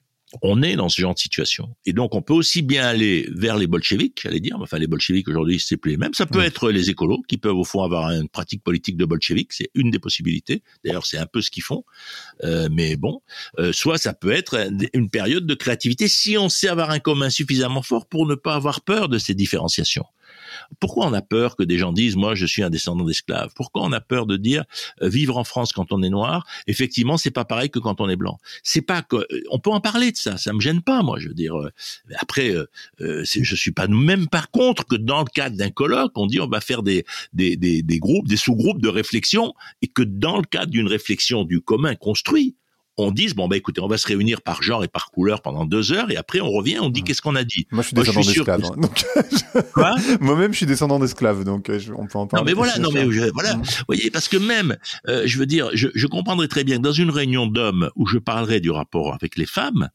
on est dans ce genre de situation. Et donc, on peut aussi bien aller vers les bolcheviks, j'allais dire. Enfin, les bolcheviks, aujourd'hui, c'est plus les mêmes. Ça peut mmh. être les écolos, qui peuvent, au fond, avoir une pratique politique de bolcheviks. C'est une des possibilités. D'ailleurs, c'est un peu ce qu'ils font. Euh, mais bon, euh, soit ça peut être une période de créativité si on sait avoir un commun suffisamment fort pour ne pas avoir peur de ces différenciations. Pourquoi on a peur que des gens disent « moi, je suis un descendant d'esclaves » ? Pourquoi on a peur de dire euh, « vivre en France quand on est noir, effectivement, c'est pas pareil que quand on est blanc ». C'est pas que on peut en parler de ça, ça me gêne pas, moi. Je veux dire, euh, après, euh, euh, c'est, je suis pas même pas contre que dans le cadre d'un colloque, on dit on va faire des des des, des groupes, des sous-groupes de réflexion, et que dans le cadre d'une réflexion du commun construit, on dise, bon, bah, écoutez, on va se réunir par genre et par couleur pendant deux heures, et après, on revient, on dit mmh. qu'est-ce qu'on a dit. Moi, je suis descendant d'esclaves. Que... Hein, donc... Quoi? Moi-même, je suis descendant d'esclaves, donc je... on peut en parler. Non, mais voilà, non, mais je... voilà. Mmh. Vous voyez, parce que même, euh, je veux dire, je, je comprendrais très bien que dans une réunion d'hommes où je parlerai du rapport avec les femmes,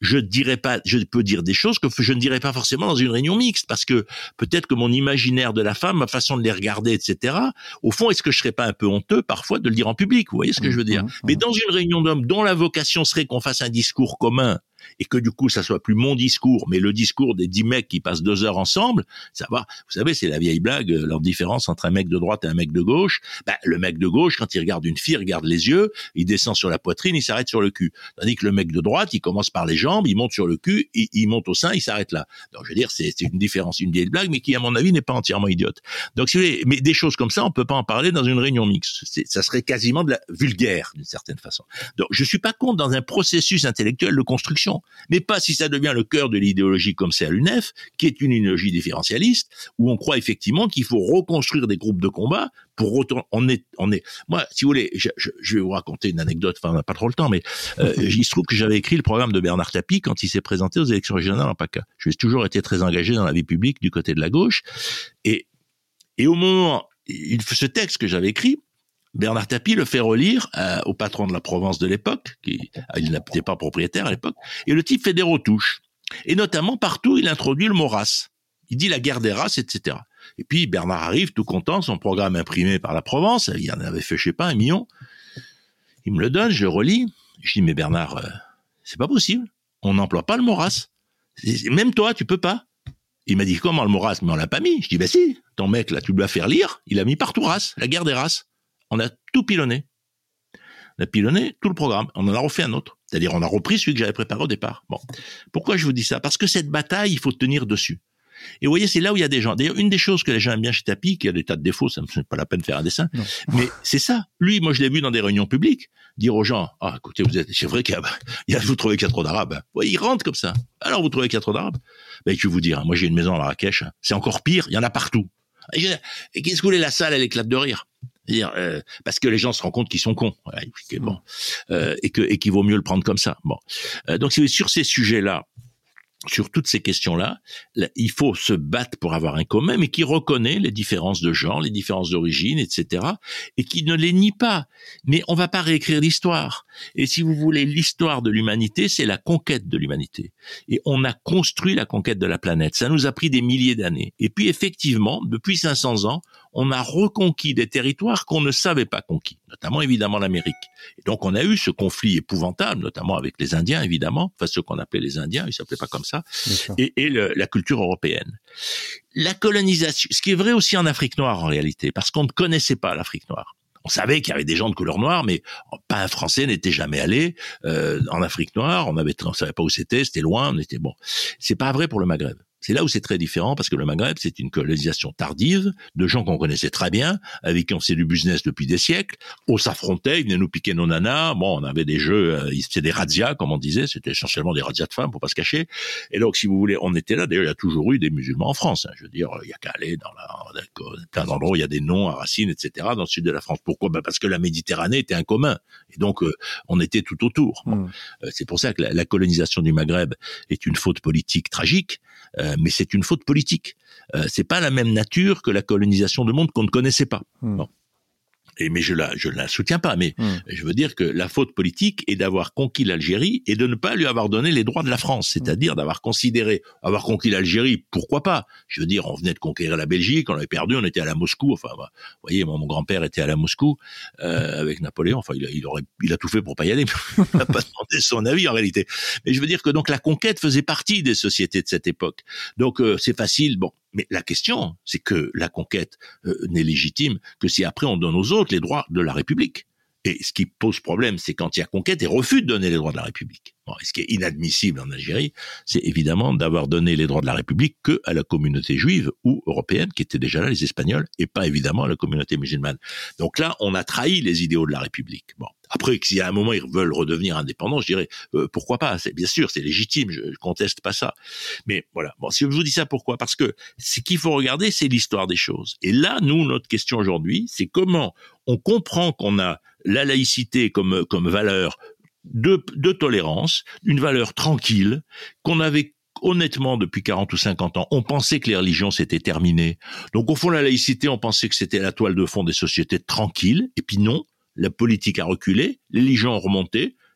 je dirais pas, je peux dire des choses que je ne dirais pas forcément dans une réunion mixte, parce que peut-être que mon imaginaire de la femme, ma façon de les regarder, et cetera. Au fond, est-ce que je serais pas un peu honteux parfois de le dire en public? Vous voyez ce que je veux dire? Mmh, mmh. Mais dans une réunion d'hommes dont la vocation serait qu'on fasse un discours commun, et que du coup, ça soit plus mon discours, mais le discours des dix mecs qui passent deux heures ensemble, ça va. Vous savez, c'est la vieille blague, leur différence entre un mec de droite et un mec de gauche. Ben, le mec de gauche, quand il regarde une fille, il regarde les yeux, il descend sur la poitrine, il s'arrête sur le cul. Tandis que le mec de droite, il commence par les jambes, il monte sur le cul, il, il monte au sein, il s'arrête là. Donc, je veux dire, c'est, c'est une différence, une vieille blague, mais qui, à mon avis, n'est pas entièrement idiote. Donc, si vous voulez, mais des choses comme ça, on peut pas en parler dans une réunion mixte. C'est, ça serait quasiment de la vulgaire, d'une certaine façon. Donc, je suis pas contre dans un processus intellectuel de construction, mais pas si ça devient le cœur de l'idéologie comme c'est à l'U N E F, qui est une idéologie différentialiste, où on croit effectivement qu'il faut reconstruire des groupes de combat pour autant, on est, on est, moi, si vous voulez, je, je, je vais vous raconter une anecdote, enfin, on n'a pas trop le temps, mais, euh, il se trouve que j'avais écrit le programme de Bernard Tapie quand il s'est présenté aux élections régionales en PACA. J'ai toujours été très engagé dans la vie publique du côté de la gauche, et, et au moment, il, ce texte que j'avais écrit, Bernard Tapie le fait relire euh, au patron de la Provence de l'époque, qui il n'était pas propriétaire à l'époque, et le type fait des retouches. Et notamment, partout, il introduit le mot race. Il dit la guerre des races, et cetera. Et puis, Bernard arrive, tout content, son programme imprimé par la Provence, il en avait fait, je sais pas, un million. Il me le donne, je le relis. Je dis, mais Bernard, euh, c'est pas possible. On n'emploie pas le mot race. Même toi, tu peux pas. Il m'a dit, comment le mot race? Mais on l'a pas mis. Je dis, bah si, ton mec, là, tu dois faire lire. Il a mis partout race, la guerre des races. On a tout pilonné. On a pilonné tout le programme. On en a refait un autre. C'est-à-dire, on a repris celui que j'avais préparé au départ. Bon. Pourquoi je vous dis ça? Parce que cette bataille, il faut tenir dessus. Et vous voyez, c'est là où il y a des gens. D'ailleurs, une des choses que les gens aiment bien chez Tapie, qui a des tas de défauts, ça ne me fait pas la peine de faire un dessin. Non. Mais c'est ça. Lui, moi, je l'ai vu dans des réunions publiques, dire aux gens, ah, écoutez, vous êtes, c'est vrai qu'il y a, il y a vous trouvez qu'il y a trop d'arabes. Ouais, ils rentrent comme ça. Alors, vous trouvez qu'il y a trop d'arabes? Ben, je vais vous dire, moi, j'ai une maison à Marrakech. C'est encore pire. Il y en a partout. Et qu'est-ce que vous voulez, la salle, elle éclate de rire. Dire, euh, parce que les gens se rendent compte qu'ils sont cons, ouais, bon, euh, et que et qu'il vaut mieux le prendre comme ça. Bon, euh, donc si sur ces sujets-là, sur toutes ces questions-là, là, il faut se battre pour avoir un commun, mais qui reconnaît les différences de genre, les différences d'origine, et cetera, et qui ne les nie pas. Mais on va pas réécrire l'histoire. Et si vous voulez, l'histoire de l'humanité, c'est la conquête de l'humanité. Et on a construit la conquête de la planète. Ça nous a pris des milliers d'années. Et puis effectivement, depuis cinq cents ans, on a reconquis des territoires qu'on ne savait pas conquis, notamment évidemment l'Amérique. Et donc on a eu ce conflit épouvantable, notamment avec les Indiens évidemment, enfin ceux qu'on appelait les Indiens, ils s'appelaient pas comme ça, et, et le, la culture européenne. La colonisation, ce qui est vrai aussi en Afrique noire en réalité, parce qu'on ne connaissait pas l'Afrique noire. On savait qu'il y avait des gens de couleur noire, mais pas un Français n'était jamais allé euh, en Afrique noire. On avait, on savait pas où c'était, c'était loin, on était bon. C'est pas vrai pour le Maghreb. C'est là où c'est très différent, parce que le Maghreb, c'est une colonisation tardive de gens qu'on connaissait très bien, avec qui on faisait du business depuis des siècles. On s'affrontait, ils venaient nous piquer nos nanas. Bon, on avait des jeux, euh, c'était des razzias, comme on disait, c'était essentiellement des razzias de femmes, pour pas se cacher. Et donc, si vous voulez, on était là. D'ailleurs, il y a toujours eu des musulmans en France. Hein. Je veux dire, il y a qu'à aller dans la, dans plein d'endroits, il y a des noms à racines, et cetera, dans le sud de la France. Pourquoi? Ben parce que la Méditerranée était un commun. Et donc, euh, on était tout autour. Bon. Mmh. Euh, c'est pour ça que la, la colonisation du Maghreb est une faute politique tragique. Euh, mais c'est une faute politique. Euh, c'est pas la même nature que la colonisation du monde qu'on ne connaissait pas. Mmh. Bon. Et mais je la je la soutiens pas. Mais mmh. je veux dire que la faute politique est d'avoir conquis l'Algérie et de ne pas lui avoir donné les droits de la France, c'est-à-dire mmh. d'avoir considéré avoir conquis l'Algérie. Pourquoi pas? Je veux dire, on venait de conquérir la Belgique, on l'avait perdu, on était à la Moscou. Enfin, bah, vous voyez, moi, mon grand-père était à la Moscou euh, avec Napoléon. Enfin, il a, il aurait, il a tout fait pour pas y aller. Il n'a pas demandé son avis en réalité. Mais je veux dire que donc la conquête faisait partie des sociétés de cette époque. Donc euh, c'est facile. Bon. Mais la question, c'est que la conquête euh, n'est légitime que si après on donne aux autres les droits de la République. Et ce qui pose problème, c'est quand il y a conquête et refus de donner les droits de la République. Bon, et ce qui est inadmissible en Algérie, c'est évidemment d'avoir donné les droits de la République que à la communauté juive ou européenne, qui étaient déjà là, les Espagnols, et pas évidemment à la communauté musulmane. Donc là, on a trahi les idéaux de la République. Bon. Après, s'il y a un moment ils veulent redevenir indépendants, je dirais euh, pourquoi pas. C'est bien sûr, c'est légitime, je, je conteste pas ça. Mais voilà. Bon, si je vous dis ça, pourquoi? Parce que ce qu'il faut regarder, c'est l'histoire des choses. Et là, nous, notre question aujourd'hui, c'est comment on comprend qu'on a la laïcité comme comme valeur de, de tolérance, une valeur tranquille qu'on avait honnêtement, depuis quarante ou cinquante ans, on pensait que les religions s'étaient terminées. Donc, au fond, la laïcité, on pensait que c'était la toile de fond des sociétés tranquilles. Et puis non, la politique a reculé, les religions ont remonté,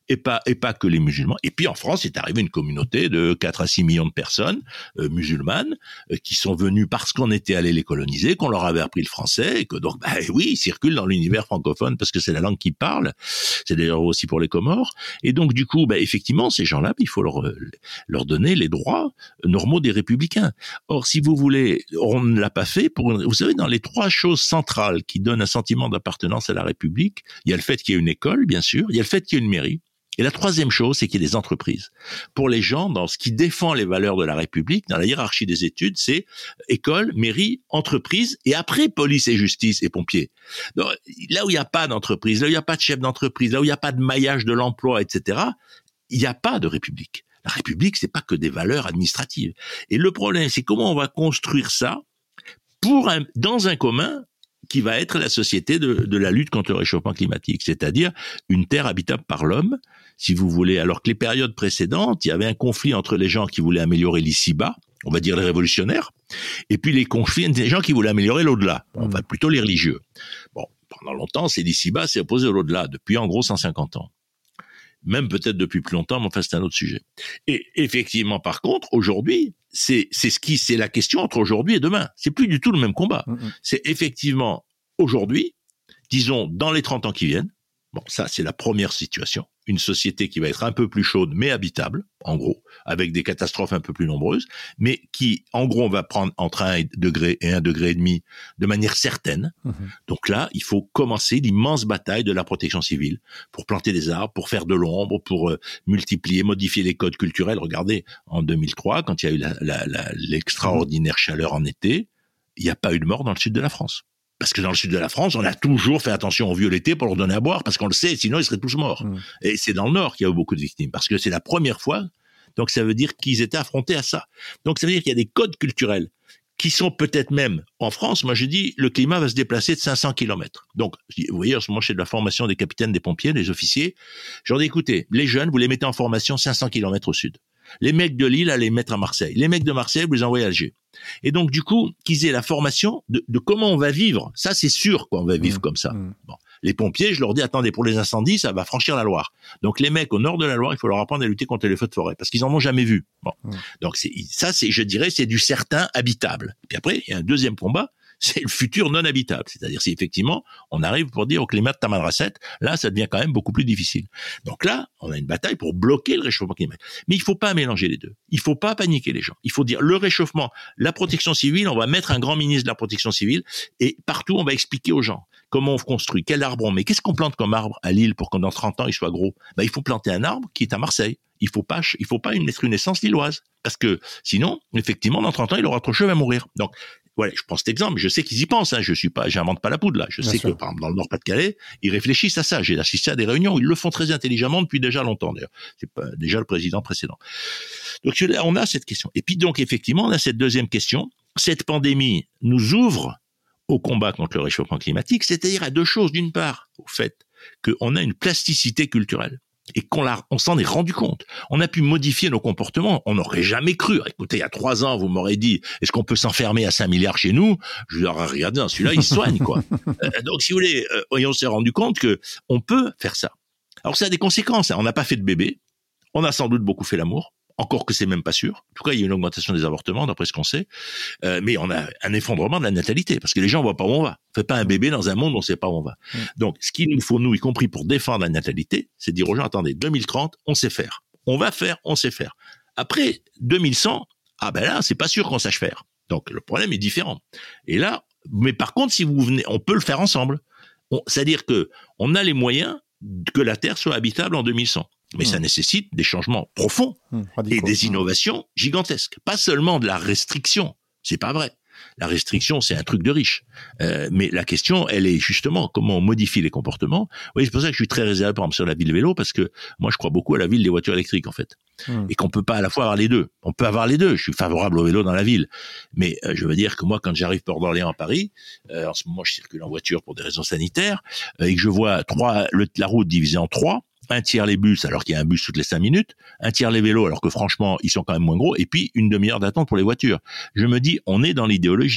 et pas et pas que les musulmans. Et puis en France, est arrivée une communauté de quatre à six millions de personnes euh, musulmanes euh, qui sont venues parce qu'on était allé les coloniser, qu'on leur avait appris le français et que donc bah oui, ils circulent dans l'univers francophone parce que c'est la langue qu'ils parlent. C'est d'ailleurs aussi pour les Comores. Et donc du coup, bah effectivement, ces gens-là, il faut leur leur donner les droits normaux des républicains. Or, si vous voulez, on ne l'a pas fait pour une... vous savez, dans les trois choses centrales qui donnent un sentiment d'appartenance à la République, il y a le fait qu'il y ait une école, bien sûr, il y a le fait qu'il y ait une mairie. Et la troisième chose, c'est qu'il y ait des entreprises. Pour les gens, dans ce qui défend les valeurs de la République, dans la hiérarchie des études, c'est école, mairie, entreprise, et après police et justice et pompiers. Donc, là où il n'y a pas d'entreprise, là où il n'y a pas de chef d'entreprise, là où il n'y a pas de maillage de l'emploi, et cetera, il n'y a pas de République. La République, c'est pas que des valeurs administratives. Et le problème, c'est comment on va construire ça pour un, dans un commun qui va être la société de, de la lutte contre le réchauffement climatique, c'est-à-dire une terre habitable par l'homme, si vous voulez. Alors que les périodes précédentes, il y avait un conflit entre les gens qui voulaient améliorer l'ici-bas, on va dire les révolutionnaires, et puis les conflits des gens qui voulaient améliorer l'au-delà, on va plutôt les religieux. Bon, pendant longtemps, c'est l'ici-bas, c'est opposé à l'au-delà, depuis en gros cent cinquante ans. Même peut-être depuis plus longtemps, mais enfin c'est un autre sujet. Et effectivement, par contre, aujourd'hui, c'est c'est ce qui c'est la question entre aujourd'hui et demain. C'est plus du tout le même combat. Mmh. C'est effectivement aujourd'hui, disons dans les trente ans qui viennent. Bon, ça c'est la première situation. Une société qui va être un peu plus chaude, mais habitable, en gros, avec des catastrophes un peu plus nombreuses, mais qui, en gros, on va prendre entre un degré et un degré et demi de manière certaine. Mmh. Donc là, il faut commencer l'immense bataille de la protection civile pour planter des arbres, pour faire de l'ombre, pour euh, multiplier, modifier les codes culturels. Regardez, en deux mille trois, quand il y a eu la, la, la, l'extraordinaire chaleur en été, il n'y a pas eu de mort dans le sud de la France. Parce que dans le sud de la France, on a toujours fait attention aux vieux l'été pour leur donner à boire, parce qu'on le sait, sinon ils seraient tous morts. Mmh. Et c'est dans le Nord qu'il y a eu beaucoup de victimes, parce que c'est la première fois, donc ça veut dire qu'ils étaient affrontés à ça. Donc ça veut dire qu'il y a des codes culturels qui sont peut-être même, en France, moi je dis, le climat va se déplacer de cinq cents kilomètres. Donc, vous voyez, en ce moment, je fais de la formation des capitaines, des pompiers, des officiers. Je leur dis, écoutez, les jeunes, vous les mettez en formation cinq cents kilomètres au sud. Les mecs de Lille, allez les mettre à Marseille. Les mecs de Marseille, vous les envoyez à Alger. Et donc, du coup, qu'ils aient la formation de, de comment on va vivre. Ça, c'est sûr qu'on va vivre mmh, comme ça. Mmh. Bon. Les pompiers, je leur dis, attendez, pour les incendies, ça va franchir la Loire. Donc, les mecs au nord de la Loire, il faut leur apprendre à lutter contre les feux de forêt, parce qu'ils en ont jamais vu. Bon. Mmh. Donc, c'est, ça, c'est, je dirais, c'est du certain habitable. Et puis après, il y a un deuxième combat, c'est le futur non habitable. C'est-à-dire si effectivement, on arrive pour dire au climat de Tamanrasset, là, ça devient quand même beaucoup plus difficile. Donc là, on a une bataille pour bloquer le réchauffement climatique. Mais il faut pas mélanger les deux. Il faut pas paniquer les gens. Il faut dire le réchauffement, la protection civile, on va mettre un grand ministre de la protection civile et partout, on va expliquer aux gens comment on construit, quel arbre on met, qu'est-ce qu'on plante comme arbre à Lille pour que dans trente ans, il soit gros. Ben, il faut planter un arbre qui est à Marseille. Il faut pas, il faut pas mettre une essence lilloise. Parce que sinon, effectivement, dans trente ans, il aura trop chaud, il va mourir. Donc, voilà, je prends cet exemple, je sais qu'ils y pensent, hein, je suis pas, j'invente pas la poudre, là. Je Bien sais sûr. Que, par exemple, dans le Nord-Pas-de-Calais, ils réfléchissent à ça. J'ai assisté à des réunions, ils le font très intelligemment depuis déjà longtemps, d'ailleurs. C'est pas déjà le président précédent. Donc, là, on a cette question. Et puis, donc, effectivement, on a cette deuxième question. Cette pandémie nous ouvre au combat contre le réchauffement climatique, c'est-à-dire à deux choses. D'une part, au fait qu'on a une plasticité culturelle. Et qu'on l'a, on s'en est rendu compte. On a pu modifier nos comportements. On n'aurait jamais cru. Écoutez, il y a trois ans, vous m'aurez dit, est-ce qu'on peut s'enfermer à cinq milliards chez nous? Je leur ai regardé, non, celui-là, il soigne, quoi. euh, donc, si vous voulez, euh, et on s'est rendu compte que on peut faire ça. Alors, ça a des conséquences. Hein. On n'a pas fait de bébé. On a sans doute beaucoup fait l'amour. Encore que c'est même pas sûr. En tout cas, il y a une augmentation des avortements, d'après ce qu'on sait. Euh, mais on a un effondrement de la natalité, parce que les gens voient pas où on va. On fait pas un bébé dans un monde où on sait pas où on va. Mmh. Donc, ce qu'il nous faut, nous, y compris pour défendre la natalité, c'est dire aux gens, attendez, deux mille trente, on sait faire. On va faire, on sait faire. Après, deux mille cent, ah ben là, c'est pas sûr qu'on sache faire. Donc, le problème est différent. Et là, mais par contre, si vous venez, on peut le faire ensemble. On, c'est-à-dire que on a les moyens que la Terre soit habitable en deux mille cent. Mais mmh. ça nécessite des changements profonds mmh, et des innovations gigantesques. Pas seulement de la restriction, c'est pas vrai. La restriction, c'est un truc de riche. Euh, mais la question, elle est justement comment on modifie les comportements. Oui, c'est pour ça que je suis très réservé, par exemple, sur la ville vélo, parce que moi, je crois beaucoup à la ville des voitures électriques, en fait. Mmh. Et qu'on peut pas à la fois avoir les deux. On peut avoir les deux. Je suis favorable au vélo dans la ville. Mais euh, je veux dire que moi, quand j'arrive Port d'Orléans à Paris, euh, en ce moment, je circule en voiture pour des raisons sanitaires, euh, et que je vois trois, le, la route divisée en trois, un tiers les bus alors qu'il y a un bus toutes les cinq minutes, un tiers les vélos alors que franchement ils sont quand même moins gros, et puis une demi-heure d'attente pour les voitures. Je me dis, on est dans l'idéologie.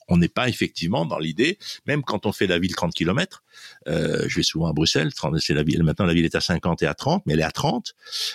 On n'est pas effectivement dans l'idée, même quand on fait la ville trente kilomètres, euh, je vais souvent à Bruxelles, trente, c'est la ville, maintenant la ville est à cinquante et à trente, mais elle est à trente.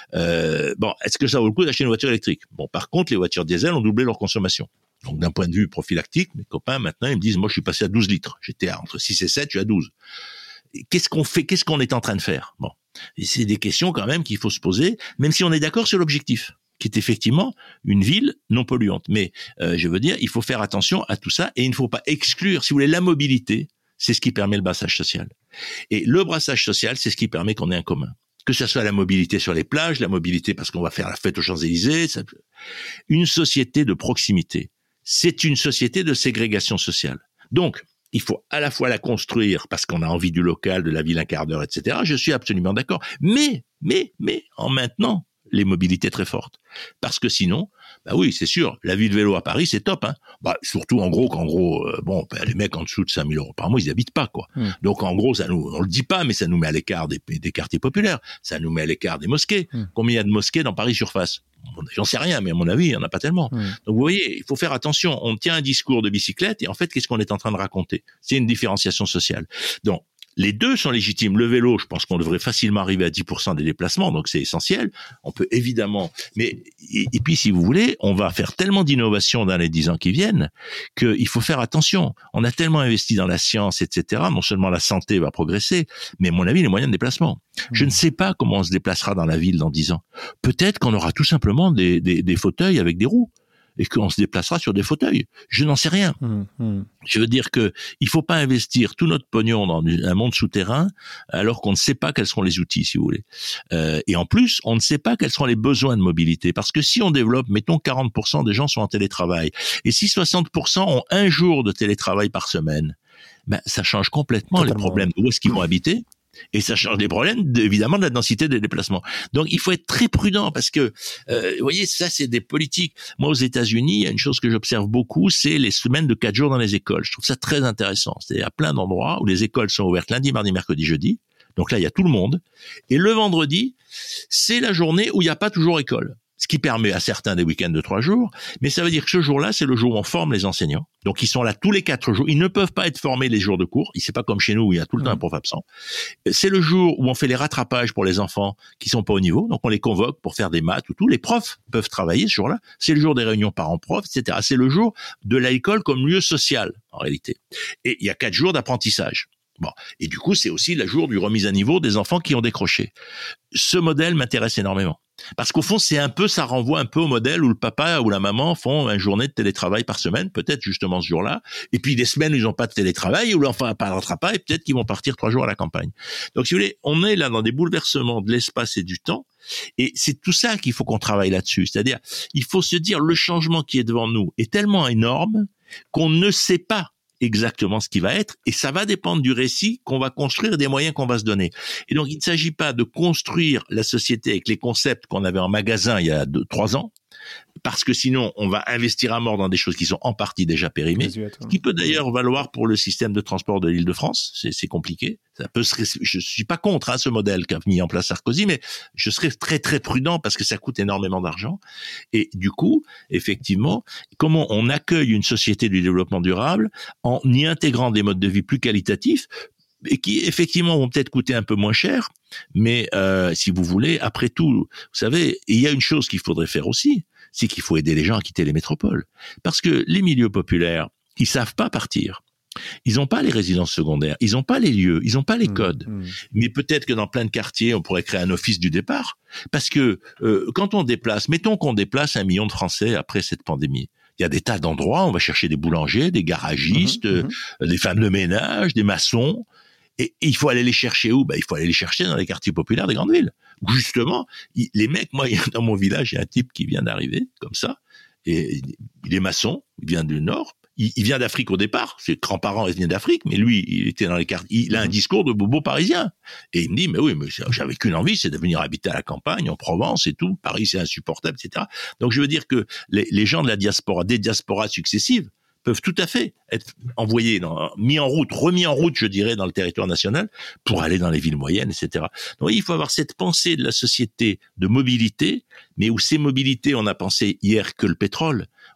Euh, bon, est-ce que ça vaut le coup d'acheter une voiture électrique? Bon, par contre, les voitures diesel ont doublé leur consommation. Donc d'un point de vue prophylactique, mes copains maintenant ils me disent, moi je suis passé à douze litres, j'étais à entre six et sept, je suis à douze. Qu'est-ce qu'on fait? Qu'est-ce qu'on est en train de faire? Bon, et c'est des questions quand même qu'il faut se poser, même si on est d'accord sur l'objectif, qui est effectivement une ville non polluante. Mais euh, je veux dire, il faut faire attention à tout ça et il ne faut pas exclure, si vous voulez, la mobilité, c'est ce qui permet le brassage social. Et le brassage social, c'est ce qui permet qu'on ait un commun. Que ce soit la mobilité sur les plages, la mobilité parce qu'on va faire la fête aux Champs-Élysées, ça... une société de proximité, c'est une société de ségrégation sociale. Donc, il faut à la fois la construire parce qu'on a envie du local, de la ville un quart d'heure, et cetera. Je suis absolument d'accord. Mais, mais, mais, en maintenant les mobilités très fortes. Parce que sinon, bah oui, c'est sûr, la vie de vélo à Paris, c'est top, hein. Bah, surtout en gros, qu'en gros, euh, bon, bah, les mecs en dessous de cinq mille euros par mois, ils habitent pas, quoi. Mmh. Donc, en gros, ça nous, on le dit pas, mais ça nous met à l'écart des, des quartiers populaires. Ça nous met à l'écart des mosquées. Mmh. Combien il y a de mosquées dans Paris surface? Bon, j'en sais rien, mais à mon avis, il n'y en a pas tellement. Mmh. Donc, vous voyez, il faut faire attention. On tient un discours de bicyclette et en fait, qu'est-ce qu'on est en train de raconter? C'est une différenciation sociale. Donc, les deux sont légitimes. Le vélo, je pense qu'on devrait facilement arriver à dix pour cent des déplacements, donc c'est essentiel. On peut évidemment, mais et, et puis si vous voulez, on va faire tellement d'innovations dans les dix ans qui viennent qu'il faut faire attention. On a tellement investi dans la science, et cetera. Non seulement la santé va progresser, mais à mon avis, les moyens de déplacement. Mmh. Je ne sais pas comment on se déplacera dans la ville dans dix ans. Peut-être qu'on aura tout simplement des, des, des fauteuils avec des roues. Et qu'on se déplacera sur des fauteuils. Je n'en sais rien. Mmh, mmh. Je veux dire que il faut pas investir tout notre pognon dans un monde souterrain alors qu'on ne sait pas quels seront les outils, si vous voulez. Euh, et en plus, on ne sait pas quels seront les besoins de mobilité. Parce que si on développe, mettons quarante pour cent des gens sont en télétravail, et si soixante pour cent ont un jour de télétravail par semaine, ben ça change complètement Totalement. Les problèmes de où est-ce qu'ils vont habiter. Et ça change les problèmes, évidemment, de la densité des déplacements. Donc, il faut être très prudent parce que, euh, vous voyez, ça, c'est des politiques. Moi, aux États-Unis, il y a une chose que j'observe beaucoup, c'est les semaines de quatre jours dans les écoles. Je trouve ça très intéressant. C'est-à-dire, à plein d'endroits où les écoles sont ouvertes lundi, mardi, mercredi, jeudi. Donc là, il y a tout le monde. Et le vendredi, c'est la journée où il n'y a pas toujours école. Ce qui permet à certains des week-ends de trois jours, mais ça veut dire que ce jour-là, c'est le jour où on forme les enseignants. Donc, ils sont là tous les quatre jours. Ils ne peuvent pas être formés les jours de cours. C'est pas comme chez nous où il y a tout le mmh. temps un prof absent. C'est le jour où on fait les rattrapages pour les enfants qui sont pas au niveau. Donc, on les convoque pour faire des maths ou tout. Les profs peuvent travailler ce jour-là. C'est le jour des réunions parents-profs, et cetera. C'est le jour de l'école comme lieu social, en réalité. Et il y a quatre jours d'apprentissage. Bon. Et du coup, c'est aussi le jour du remise à niveau des enfants qui ont décroché. Ce modèle m'intéresse énormément. Parce qu'au fond, c'est un peu, ça renvoie un peu au modèle où le papa ou la maman font une journée de télétravail par semaine, peut-être justement ce jour-là. Et puis des semaines où ils n'ont pas de télétravail, où l'enfant n'a pas de rattrapage, et peut-être qu'ils vont partir trois jours à la campagne. Donc, si vous voulez, on est là dans des bouleversements de l'espace et du temps. Et c'est tout ça qu'il faut qu'on travaille là-dessus. C'est-à-dire, il faut se dire, le changement qui est devant nous est tellement énorme qu'on ne sait pas exactement ce qui va être, et ça va dépendre du récit qu'on va construire et des moyens qu'on va se donner. Et donc, il ne s'agit pas de construire la société avec les concepts qu'on avait en magasin il y a deux, trois ans, parce que sinon, on va investir à mort dans des choses qui sont en partie déjà périmées, ce qui peut d'ailleurs valoir pour le système de transport de l'Île-de-France. C'est, c'est compliqué. Ça peut se, je suis pas contre hein, ce modèle qu'a mis en place Sarkozy, mais je serais très très prudent parce que ça coûte énormément d'argent. Et du coup, effectivement, comment on accueille une société du développement durable en y intégrant des modes de vie plus qualitatifs et qui effectivement vont peut-être coûter un peu moins cher, mais euh, si vous voulez, après tout, vous savez, il y a une chose qu'il faudrait faire aussi, c'est qu'il faut aider les gens à quitter les métropoles. Parce que les milieux populaires, ils savent pas partir. Ils n'ont pas les résidences secondaires, ils n'ont pas les lieux, ils n'ont pas les codes. Mmh, mmh. Mais peut-être que dans plein de quartiers, on pourrait créer un office du départ. Parce que euh, quand on déplace, mettons qu'on déplace un million de Français après cette pandémie, il y a des tas d'endroits, on va chercher des boulangers, des garagistes, mmh, mmh. des femmes de ménage, des maçons. Et il faut aller les chercher où? Ben, il faut aller les chercher dans les quartiers populaires des grandes villes. Où justement, il, les mecs, moi, dans mon village, il y a un type qui vient d'arriver, comme ça, et il est maçon, il vient du Nord, il, il vient d'Afrique au départ, ses grands-parents ils viennent d'Afrique, mais lui, il était dans les quartiers, il a un discours de bobo parisien. Et il me dit, mais oui, mais j'avais qu'une envie, c'est de venir habiter à la campagne, en Provence et tout, Paris c'est insupportable, et cetera. Donc je veux dire que les, les gens de la diaspora, des diasporas successives, peuvent tout à fait être envoyés, dans, mis en route, remis en route, je dirais, dans le territoire national, pour aller dans les villes moyennes, et cetera. Donc il faut avoir cette pensée de la société de mobilité, mais où ces mobilités, on a pensé hier que le pétrole.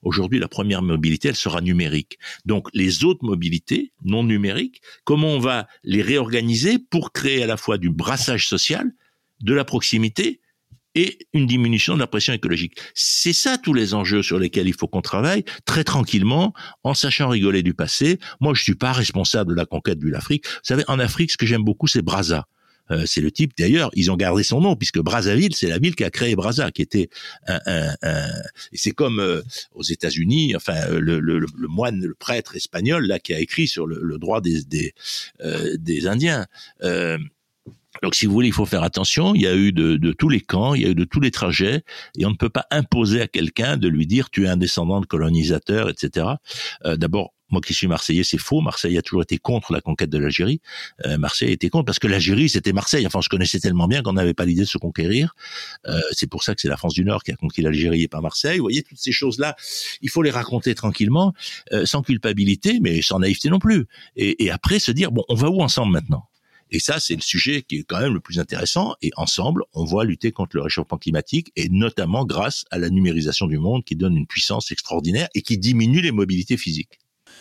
Aujourd'hui, la première mobilité, elle sera numérique. Donc, les autres mobilités non numériques, comment on va les réorganiser pour créer à la fois du brassage social, de la proximité et une diminution de la pression écologique. C'est ça tous les enjeux sur lesquels il faut qu'on travaille très tranquillement, en sachant rigoler du passé. Moi, je suis pas responsable de la conquête de l'Afrique. Vous savez, en Afrique, ce que j'aime beaucoup, c'est Brazza. Euh, c'est le type, d'ailleurs, ils ont gardé son nom, puisque Brazzaville, c'est la ville qui a créé Brazza, qui était un... un, un et c'est comme euh, aux États-Unis, enfin, le, le, le moine, le prêtre espagnol, là, qui a écrit sur le, le droit des, des, euh, des Indiens. Euh, Donc, si vous voulez, il faut faire attention. Il y a eu de, de tous les camps, il y a eu de tous les trajets, et on ne peut pas imposer à quelqu'un de lui dire « tu es un descendant de colonisateur », et cetera. Euh, d'abord, moi qui suis Marseillais, c'est faux. Marseille a toujours été contre la conquête de l'Algérie. Euh, Marseille était contre parce que l'Algérie, c'était Marseille. Enfin, on se connaissait tellement bien qu'on n'avait pas l'idée de se conquérir. Euh, c'est pour ça que c'est la France du Nord qui a conquis l'Algérie et pas Marseille. Vous voyez, toutes ces choses-là, il faut les raconter tranquillement, euh, sans culpabilité, mais sans naïveté non plus. Et, et après, se dire « bon, on va où ensemble maintenant ?» Et ça, c'est le sujet qui est quand même le plus intéressant. Et ensemble, on va lutter contre le réchauffement climatique, et notamment grâce à la numérisation du monde qui donne une puissance extraordinaire et qui diminue les mobilités physiques.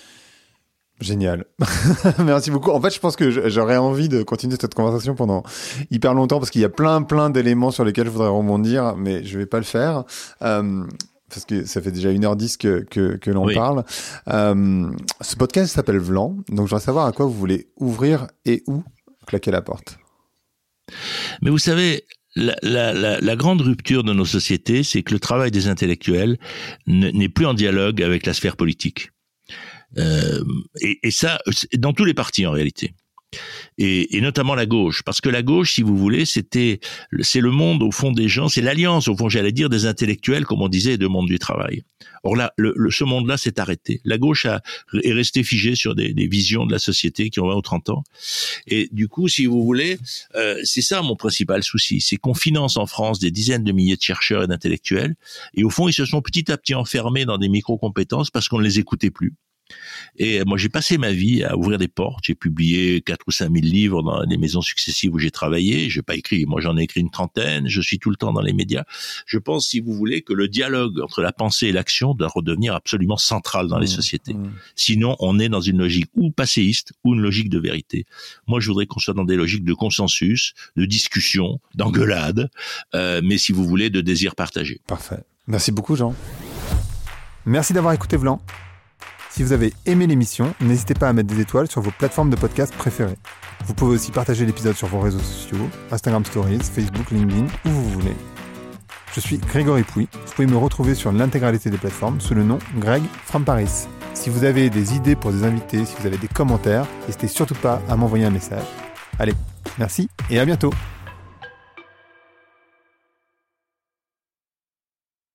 Génial. Merci beaucoup. En fait, je pense que j'aurais envie de continuer cette conversation pendant hyper longtemps parce qu'il y a plein, plein d'éléments sur lesquels je voudrais rebondir, mais je vais pas le faire. Euh, parce que ça fait déjà une heure dix que, que, que l'on oui. parle. Euh, ce podcast s'appelle Vlan. Donc, je voudrais savoir à quoi vous voulez ouvrir et où claquer la porte. Mais vous savez, la, la, la, la grande rupture de nos sociétés, c'est que le travail des intellectuels n'est plus en dialogue avec la sphère politique. Euh, et, et ça, dans tous les partis en réalité. Et, et notamment la gauche, parce que la gauche, si vous voulez, c'était, c'est le monde au fond des gens, c'est l'alliance au fond, j'allais dire, des intellectuels, comme on disait, et du monde du travail. Or là, le, le, ce monde-là s'est arrêté. La gauche a, est restée figée sur des, des visions de la société qui ont vingt ou trente ans. Et du coup, si vous voulez, euh, c'est ça mon principal souci, c'est qu'on finance en France des dizaines de milliers de chercheurs et d'intellectuels, et au fond, ils se sont petit à petit enfermés dans des micro-compétences parce qu'on ne les écoutait plus. Et moi, j'ai passé ma vie à ouvrir des portes. J'ai publié quatre ou cinq mille livres dans les maisons successives où j'ai travaillé. J'ai pas écrit. Moi, j'en ai écrit une trentaine. Je suis tout le temps dans les médias. Je pense, si vous voulez, que le dialogue entre la pensée et l'action doit redevenir absolument central dans mmh, les sociétés. Mmh. Sinon, on est dans une logique ou passéiste ou une logique de vérité. Moi, je voudrais qu'on soit dans des logiques de consensus, de discussion, d'engueulade, euh, mais si vous voulez, de désir partagé. Parfait. Merci beaucoup, Jean. Merci d'avoir écouté Vlan. Si vous avez aimé l'émission, n'hésitez pas à mettre des étoiles sur vos plateformes de podcast préférées. Vous pouvez aussi partager l'épisode sur vos réseaux sociaux, Instagram Stories, Facebook, LinkedIn, où vous voulez. Je suis Grégory Pouy. Vous pouvez me retrouver sur l'intégralité des plateformes sous le nom Greg from Paris. Si vous avez des idées pour des invités, si vous avez des commentaires, n'hésitez surtout pas à m'envoyer un message. Allez, merci et à bientôt.